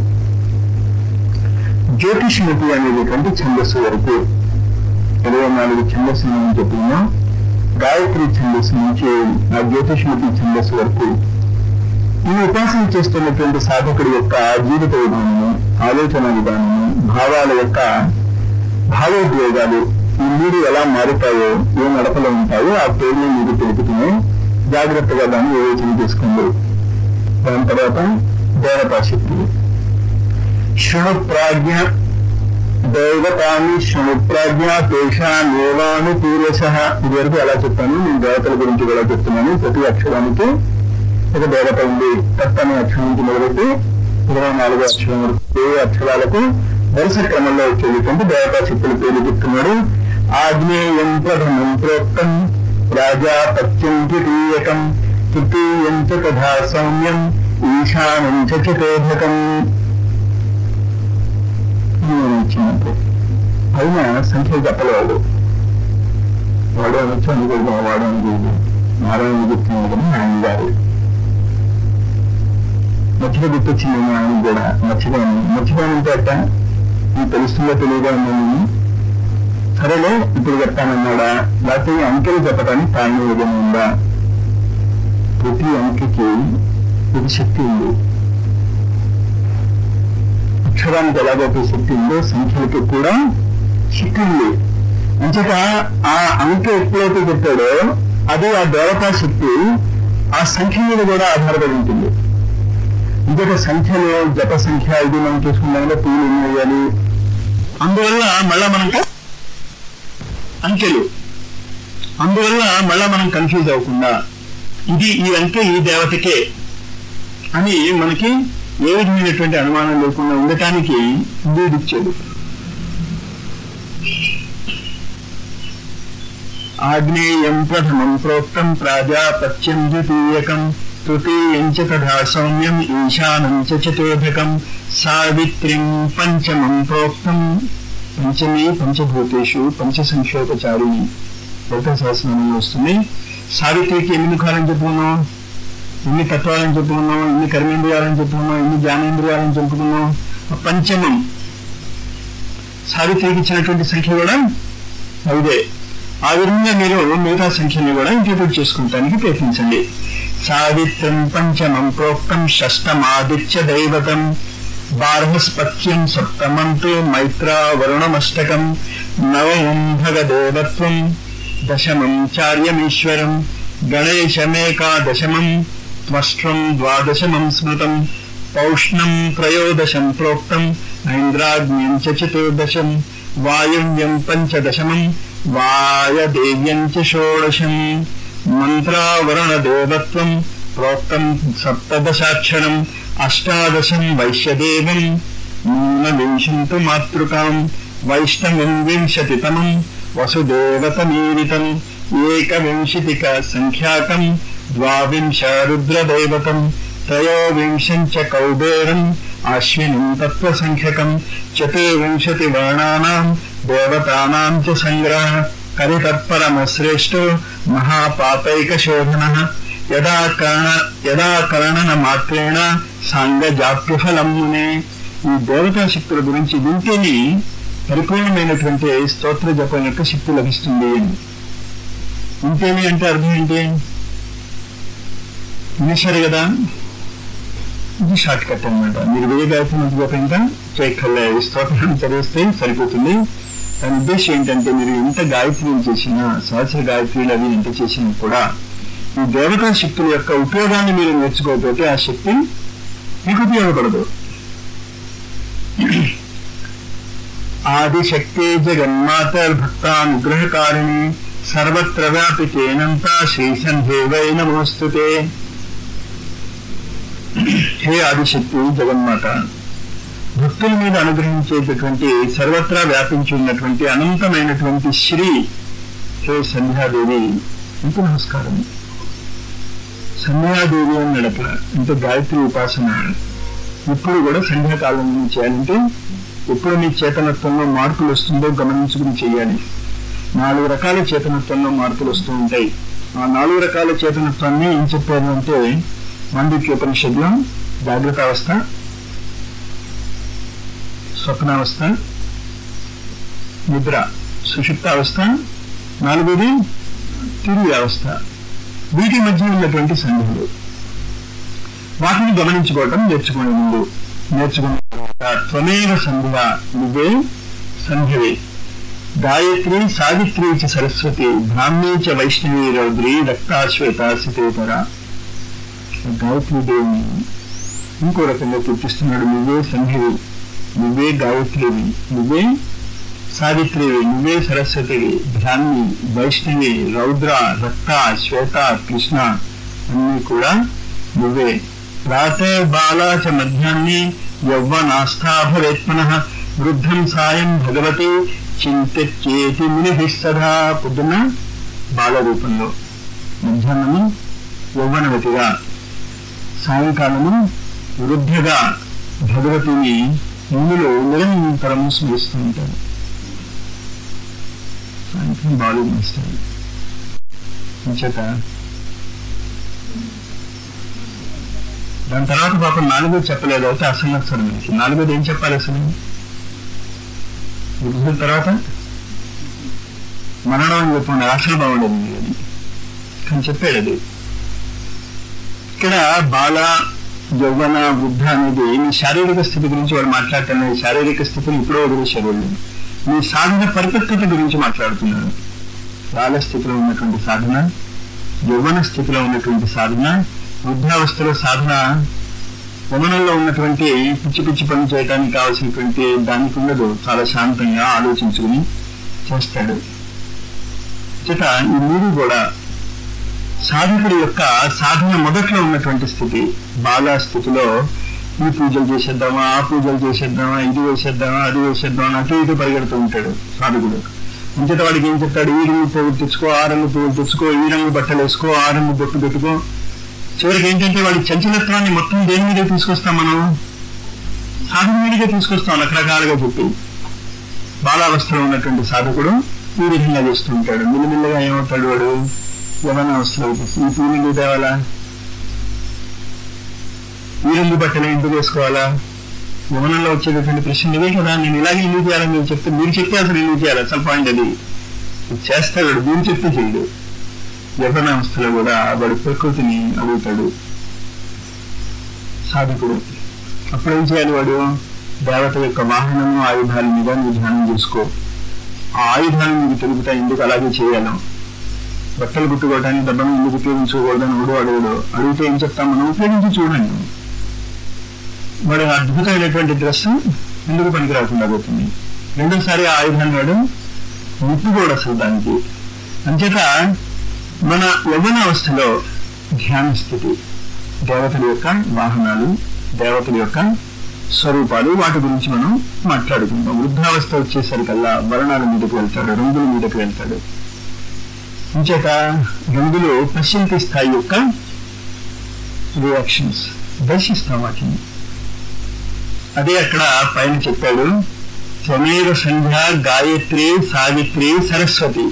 జ్యోతిష్మతి అనేటువంటి ఛందస్సు వరకు ఇరవై నాలుగు ఛందస్సు నుంచి చెప్పినా గాయత్రి ఛందస్సు నుంచి ఆ జ్యోతిష్మతి ఛందస్సు వరకు ఈ ఉపాసన చేస్తున్నటువంటి సాధకుడి యొక్క జీవిత విధానము, ఆలోచన విధానము, భావాల యొక్క భావోద్వేగాలు ఈ మూడు ఎలా మారుతాయో, ఏ నడపలో ఉంటాయో ఆ పేరుని మీరు తెలుపుతూనే జాగ్రత్తగా దాన్ని వివేచన చేసుకోండి. దాని తర్వాత దేవతాశక్తులు. శృణు ప్రాజ్ఞ దైవతాన్ని శృణు ప్రాజ్ఞ తేషామేవాను పూర్వశ. ఇది వరకు ఎలా చెప్పాను, నేను దేవతల గురించి కూడా చెప్తున్నాను. ప్రతి అక్షరానికి ఒక దేవత ఉంది. తత్ అనే అక్షరం నుంచి మొదలెట్టి ఇరవై నాలుగు అక్షరం వరకు ఏ అక్షరాలకు వరుస క్రమంలో వచ్చేటువంటి దేవతా శక్తుల పేరు చెప్తున్నాడు. ఆగ్నేయం ప్రథమం ప్రోక్తం రాజాపత్యం ద్వితీయకం తృతీయం చ తథా సౌమ్యం ఈశానం చ చతుర్థకం. ఇచ్చినట్టు అయినా సంఖ్యలు చెప్పలేవాడు. వాడు అనొచ్చు, అనుకోవడం వాడు అనుకోదు. నారాయణ గుర్తున్నాడు ఆయన గారు మచ్చిగా గుర్తొచ్చింది. ఆయన కూడా మర్చిపోయాను. మర్చిపోయానంటే అట్ట నీకు తెలుస్తుందో తెలియదా ఉన్నాను. సరేలే ఇప్పుడు చెప్తానన్నాడా, లేకపోతే అంకెలు చెప్పడానికి కారణం ఏదైనా ఉందా? ప్రతి అంకెకి ఒక శక్తి ఉంది. అక్షరానికి ఎలాగైతే శక్తి ఉందో సంఖ్యలకి కూడా శక్తి ఉంది. అంచేత ఆ అంక ఎప్పుడైతే చెప్పాడో అది ఆ దేవతా శక్తి ఆ సంఖ్య మీద కూడా ఆధారపడి ఉంటుంది. ఇంకొక సంఖ్యలో జప సంఖ్య ఇది మనం చూసుకున్నామో పూలు ఎన్ని వేయాలి, అందువల్ల మళ్ళా మనకు అంకెలు, అందువల్ల మళ్ళా మనం కన్ఫ్యూజ్ అవ్వకుండా ఇది ఈ అంకె ఈ దేవతకే అని మనకి ఏ విధమైనటువంటి అనుమానం లేకుండా ఉండటానికి వీడిచ్చాడు. ఆగ్నేయం ప్రథమం ప్రోక్తం ప్రాజాపత్యం ద్వితీయకం తృతీయం చ తథా సౌమ్యం ఈశానం చ చతుర్థకం సావిత్రిం పంచమం ప్రోక్తం. పంచమీ పంచభూతేషు పంచ సంఖ్యోపచారిణి లలితా సహస్రనామంలో వస్తుంది. సావిత్రికి ఎన్ని ముఖాలని చెప్పుకున్నాం, ఎన్ని తత్వాలను చెప్పుకున్నాం, ఎన్ని కర్మేంద్రియాలను చెప్పుకున్నాం, ఎన్ని జ్ఞానేంద్రియాలను చెప్పుకున్నాం. పంచమం సావిత్రికి ఇచ్చినటువంటి సంఖ్య కూడా ఇదే. ఆ విధంగా మీరు మిగతా సంఖ్యని కూడా ఇంప్లిమెంట్ చేసుకుంటానికి ప్రయత్నించండి. సావిత్రం పంచమం ప్రోక్తం షష్టమాదిత్య దైవతం బార్హస్పత్యం సప్తమంతో మైత్రా వరుణమష్టకం నవమం భగదేవత్వం దశమం చార్యమీశ్వరం గణేశమేకాదశమం త్వష్ట్రం ద్వాదశమం స్మృతం పౌష్ణం త్రయోదశం ప్రోక్తం ఐంద్రాగ్న్యం చ చతుర్దశం వాయువ్యం పంచదశమం వాయదేవ్యం చ షోడశం మంత్రావరణదేవత్వం ప్రోక్తం సప్తదశాక్షరం అష్టాదశం వైశ్యదేవం ఊనవింశంతు మాతృకాం వైష్ణవం వింశతితమం వసుదేవతమీరితం ఏకవింశతిక సంఖ్యాకం ద్వావింశ రుద్రదైవతం త్రయోవింశం చ కౌబేరం అశ్వినం తత్వసంఖ్యకం చతుర్వింశతి వర్ణానాం దేవతానాం చ సంగ్రహ కరితత్పరమశ్రేష్టో మహాపాపైకశోధనః యదా కరణ యదా కరణన మాత్రేణ సాంగజాప్యఫలం మునే. ఈ దేవతా శక్తుల గురించి వింటేనే పరిపూర్ణమైనటువంటి స్తోత్ర జపం యొక్క శక్తి లభిస్తుంది. వింటేనే అంటే అర్థం ఏంటి? వినేశారు కదా, ఇది షార్ట్ కట్ అనమాట. మీరు వేరే గాయత్రి జపం ఇంకా చేయక్కర్లే, స్తోత్రాన్ని చదివిస్తే సరిపోతుంది. దాని ఉద్దేశం ఏంటంటే మీరు ఎంత గాయత్రీలు చేసినా, సహస్ర గాయత్రీలు అవి ఎంత చేసినా కూడా ఈ దేవతా శక్తుల యొక్క ఉపయోగాన్ని మీరు నేర్చుకోకపోతే ఆ శక్తి మీకు ఉపయోగపడదు. ఆదిశక్తి జగన్మాత భక్తానుగ్రహకారిణి సర్వత్ర వ్యాపితేనంత శ్రీసంధేవై నమోస్తుతే. హే ఆదిశక్తి జగన్మాత, భక్తుల మీద అనుగ్రహించేటటువంటి సర్వత్రా వ్యాపించి ఉన్నటువంటి అనంతమైనటువంటి శ్రీ హే సంధ్యాదేవి, ఇంత నమస్కారం. సంధ్యాదేవి అని నడప ఇంత గాయత్రి ఉపాసన ఇప్పుడు కూడా సంధ్యాకాలం చేయాలంటే ఎప్పుడు మీ చేతనత్వంలో మార్పులు వస్తుందో గమనించుకుని చేయాలి. నాలుగు రకాల చేతనత్వంలో మార్పులు వస్తూ ఉంటాయి. ఆ నాలుగు రకాల చేతనత్వాన్ని ఏం చెప్పారు అంటే మాండూక్యోపనిషత్తులో జాగ్రత్త అవస్థ, స్వప్నావస్థ, నిద్ర సుషుప్త అవస్థ, నాలుగోది తిరిగి అవస్థ. వీటి మధ్య ఉన్నటువంటి సంధిలు వాటిని గమనించుకోవటం నేర్చుకునే ముందు నేర్చుకున్న తర్వాత త్వమేవ సంధ్య, నువ్వే సంధ్యవే. గాయత్రి సావిత్రి చ సరస్వతి బ్రాహ్మీ చ వైష్ణవి రౌద్రి రక్తాశ్వేత సితేతర. గాయత్రి దేవిని ఇంకో రకంగా కీర్తిస్తున్నాడు. నువ్వే సంధ్యవి, నువ్వే గాయత్రివి, నువ్వే సావిత్రివి, నువ్వే సరస్వతివి, బ్రాహ్మి, వైష్ణవి, రౌద్ర, రక్త, శ్వేత, కృష్ణ అన్నీ కూడా నువ్వే. ప్రాతే బాలా చ మధ్యాహ్ని యౌవనాస్థా భవేత్ పునః వృద్ధం సాయం భగవతి చింతచేతి మునిభిః సదా. పొద్దున్న బాల రూపంలో, మధ్యాహ్నము యౌవనవతిగా, సాయంకాలము వృద్ధగా భగవతిని మునులు నిరంతరము స్మరిస్తూ ఉంటారు. సాయంత్రం బాలు మాస్టర్ చేత దాని తర్వాత పాపం నాలుగోది చెప్పలేదు. అయితే అసంగత్సరం మనకి నాలుగోది ఏం చెప్పాలి అసలు? వృద్ధుల తర్వాత మరణం అని చెప్పండి, అసలు బాగుండేది అది కానీ చెప్పాడు. అది ఇక్కడ బాల, యౌవన, వృద్ధ అనేది మీ శారీరక స్థితి గురించి వాడు మాట్లాడుతున్నారు. శారీరక స్థితిని ఇప్పుడో వదిలేశారు వాళ్ళు. మీ సాధన పరిపక్వత గురించి మాట్లాడుతున్నారు. బాల స్థితిలో ఉన్నటువంటి సాధన, యౌవన స్థితిలో ఉన్నటువంటి సాధన, వృద్ధావస్థలో సాధన, యమనంలో ఉన్నటువంటి పిచ్చి పిచ్చి పని చేయడానికి కావాల్సినటువంటి దానికి ఉండదు. చాలా శాంతంగా ఆలోచించుకుని చేస్తాడు. చేత ఈ మూడు కూడా సాధకుడి యొక్క సాధన మొదట్లో ఉన్నటువంటి స్థితి. బాల స్థితిలో ఈ పూజలు చేసేద్దామా, ఆ పూజలు చేసేద్దామా, ఇది వేసేద్దామా, అది వేసేద్దామా, అటు ఇటు పరిగెడుతూ ఉంటాడు సాధకుడు. అంచేత వాడికి ఏం చెప్తాడు? ఈ రంగు పువ్వులు తెచ్చుకో, ఆ రంగు పువ్వులు తెచ్చుకో, ఈ రంగు బట్టలు వేసుకో, ఆ రంగు బొట్టు పెట్టుకో. చివరికి ఏంటంటే వాడి చంచలత్వాన్ని మొత్తం దేని మీద తీసుకొస్తాం? మనం సాధన మీదుగా తీసుకొస్తాం రకరకాలుగా చెప్పి. బాలావస్థలో ఉన్నటువంటి సాధకుడు ఈ విధంగా చేస్తూ ఉంటాడు. మిల్లిమిల్లగా ఏమవుతాడు వాడు? యవనావస్థలో ఈ పూలు తేవాలా, ఈ రెండు బట్టలు ఎందుకు వేసుకోవాలా? యవనంలో వచ్చేటటువంటి ప్రశ్న ఇవే కదా. నేను ఇలాగే ఎందుకు చేయాలని మీరు చెప్తే మీరు చెప్తే అసలు ఎందుకు చేయాలి? అసలు పాయింట్ అది. చేస్తాడు, మీరు చెప్తే చేయడు. యవనావస్థలో కూడా వాడు ప్రకృతిని అడుగుతాడు సాధకుడు. అప్పుడేం చేయాలి? వాడు దేవత యొక్క వాహనము, ఆయుధాల మీద నువ్వు ధ్యానం చేసుకో. ఆ ఆయుధాలను మీకు తెలుపుతా ఎందుకు అలాగే చేయాలి. బట్టలు కుట్టుకోవడానికి డబ్బను ఎందుకు ఉపయోగించుకోకూడదని వాడు అడుగుడు. అడిగితే ఏం చెప్తాం మనం? ఉపయోగించి చూడండి. వాడు అద్భుతమైనటువంటి డ్రెస్ ఎందుకు పనికి రాకుండా పోతుంది. రెండోసారి ఆ ఆయుధాన్ని వాడు ముట్టుకోడు అసలు దానికి. అంచేత మన యవ్వనావస్థలో ధ్యాన స్థితి, దేవతల యొక్క వాహనాలు, దేవతల యొక్క స్వరూపాలు, వాటి గురించి మనం మాట్లాడుకుంటాం. వృద్ధావస్థ వచ్చేసరికల్లా వర్ణాల మీదకి వెళ్తాడు, రంగుల మీదకి వెళ్తాడు. అంచేత రంగులు పశ్చింతి స్థాయి యొక్క రియాక్షన్స్, దర్శిస్తాం వాటిని. అదే అక్కడ పైన చెప్పాడు. త్వమేవ సంధ్య గాయత్రి సావిత్రి సరస్వతి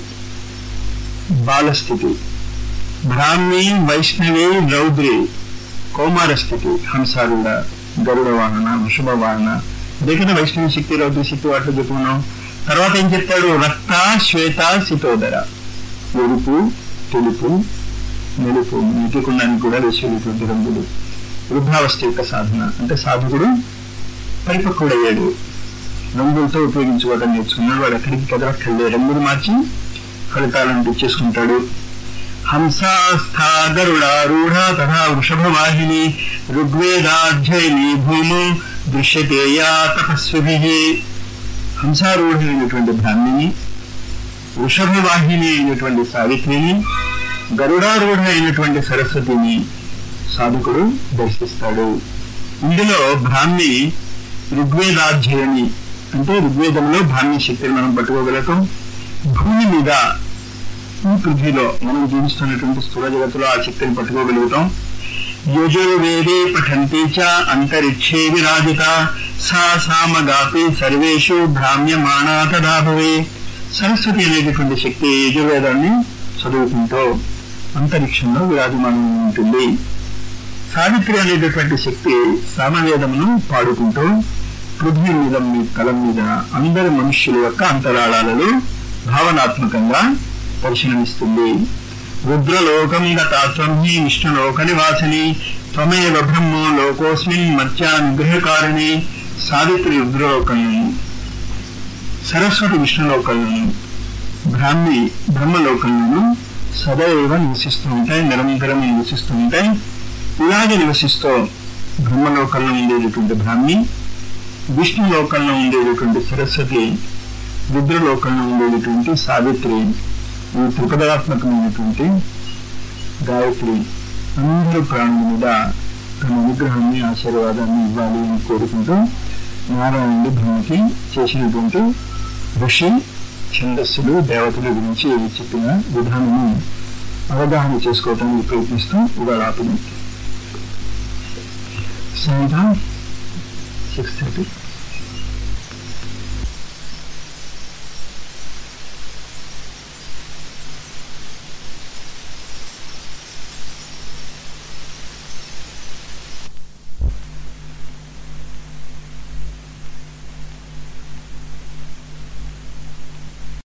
బాలస్థితి, బ్రాహ్మీ వైష్ణవి రౌద్రి కౌమార స్థితి, హంసారూఢ, గరుడ వాహన, వృషభ వాహన. అదే కదా వైష్ణవి శక్తి, రౌద్రి శక్తి వాటిలో చెప్పుకున్నాం. తర్వాత ఏం చెప్తాడు? రక్త, శ్వేత, సితోదర, ఎరుపు, తెలుపు, మెరుపు, నీటికుండానికి కూడా వేసేటువంటి రంగులు. వృద్ధావస్థ యొక్క సాధన అంటే సాధకుడు పరిపక్వుడయ్యాడు, రంగులతో ఉపయోగించుకోవడం నేర్చుకున్నాడు. వాడు ఎక్కడికి కదలక్కర్లే, రంగులు మార్చి ఫలితాలను తెచ్చేసుకుంటాడు. హంసాస్థా గరుడారూఢ తథా వృషభవాహిని ఋగ్వేదాధ్యయని భూము దృశ్యతే యా తపస్విభిః. హంసారూఢ అయినటువంటి బ్రాహ్మిని, వృషభవాహిని అయినటువంటి సావిత్రిని, గరుడారూఢ అయినటువంటి సరస్వతిని సాధకుడు దర్శిస్తాడు. ఇందులో బ్రాహ్మి ఋగ్వేదాధ్యయని అంటే ఋగ్వేదంలో బ్రాహ్మీ శక్తిని మనం పట్టుకోగలుగుతాం. భూమి మీద ఈ పృథ్వీలో మనం జీవిస్తున్నటువంటి స్థూల జగత్తులో ఆ శక్తిని పట్టుకోగలుగుతాం. యజుర్వేదే పఠంతి చ అంతరిక్షే విరాజిత సా సామగాపి సర్వేషు భ్రామ్యమాణా తదా భవే. సరస్వతి అనేటటువంటి శక్తి యజుర్వేదాన్ని చదువుకుంటూ అంతరిక్షంలో విరాజమానం ఉంటుంది. సావిత్రి అనేటటువంటి శక్తి సామవేదమును పాడుకుంటూ పృథ్వీ మీద మీ తల మీద అందరి మనుష్యుల యొక్క అంతరాళాలలో భావనాత్మకంగా పరిశీలిస్తుంది. రుద్రలోకం గతాత్వం హి విష్ణులోక నివాసిని త్వమేవ బ్రహ్మో లోకోస్మిన్ మత్స్యా నిగ్రహకారిణి. సావిత్రి రుద్రలోకంలోను, సరస్వతి విష్ణులోకంలోను, బ్రాహ్మి బ్రహ్మలోకంలోను సదైవ నివసిస్తూ ఉంటాయి, నిరంతరం నివసిస్తూ ఉంటాయి. ఇలాగే నివసిస్తూ బ్రహ్మలోకంలో ఉండేటటువంటి బ్రాహ్మి, విష్ణులోకంలో ఉండేటటువంటి సరస్వతి, రుద్రలోకంలో ఉండేటటువంటి సావిత్రి, ఈ త్రిపదాత్మకమైనటువంటి గాయత్రి అందరూ ప్రాణుల మీద తన అనుగ్రహాన్ని ఆశీర్వాదాన్ని ఇవ్వాలి అని కోరుకుంటూ నారాయణుడి బ్రహ్మకి చేసినటువంటి ఋషి ఛందస్సులు దేవతల గురించి చెప్పిన విధానము అవగాహన చేసుకోవటానికి ప్రయత్నిస్తూ ఇవాళ ఆపడం. సాయంత్రం సిక్స్ థర్టీ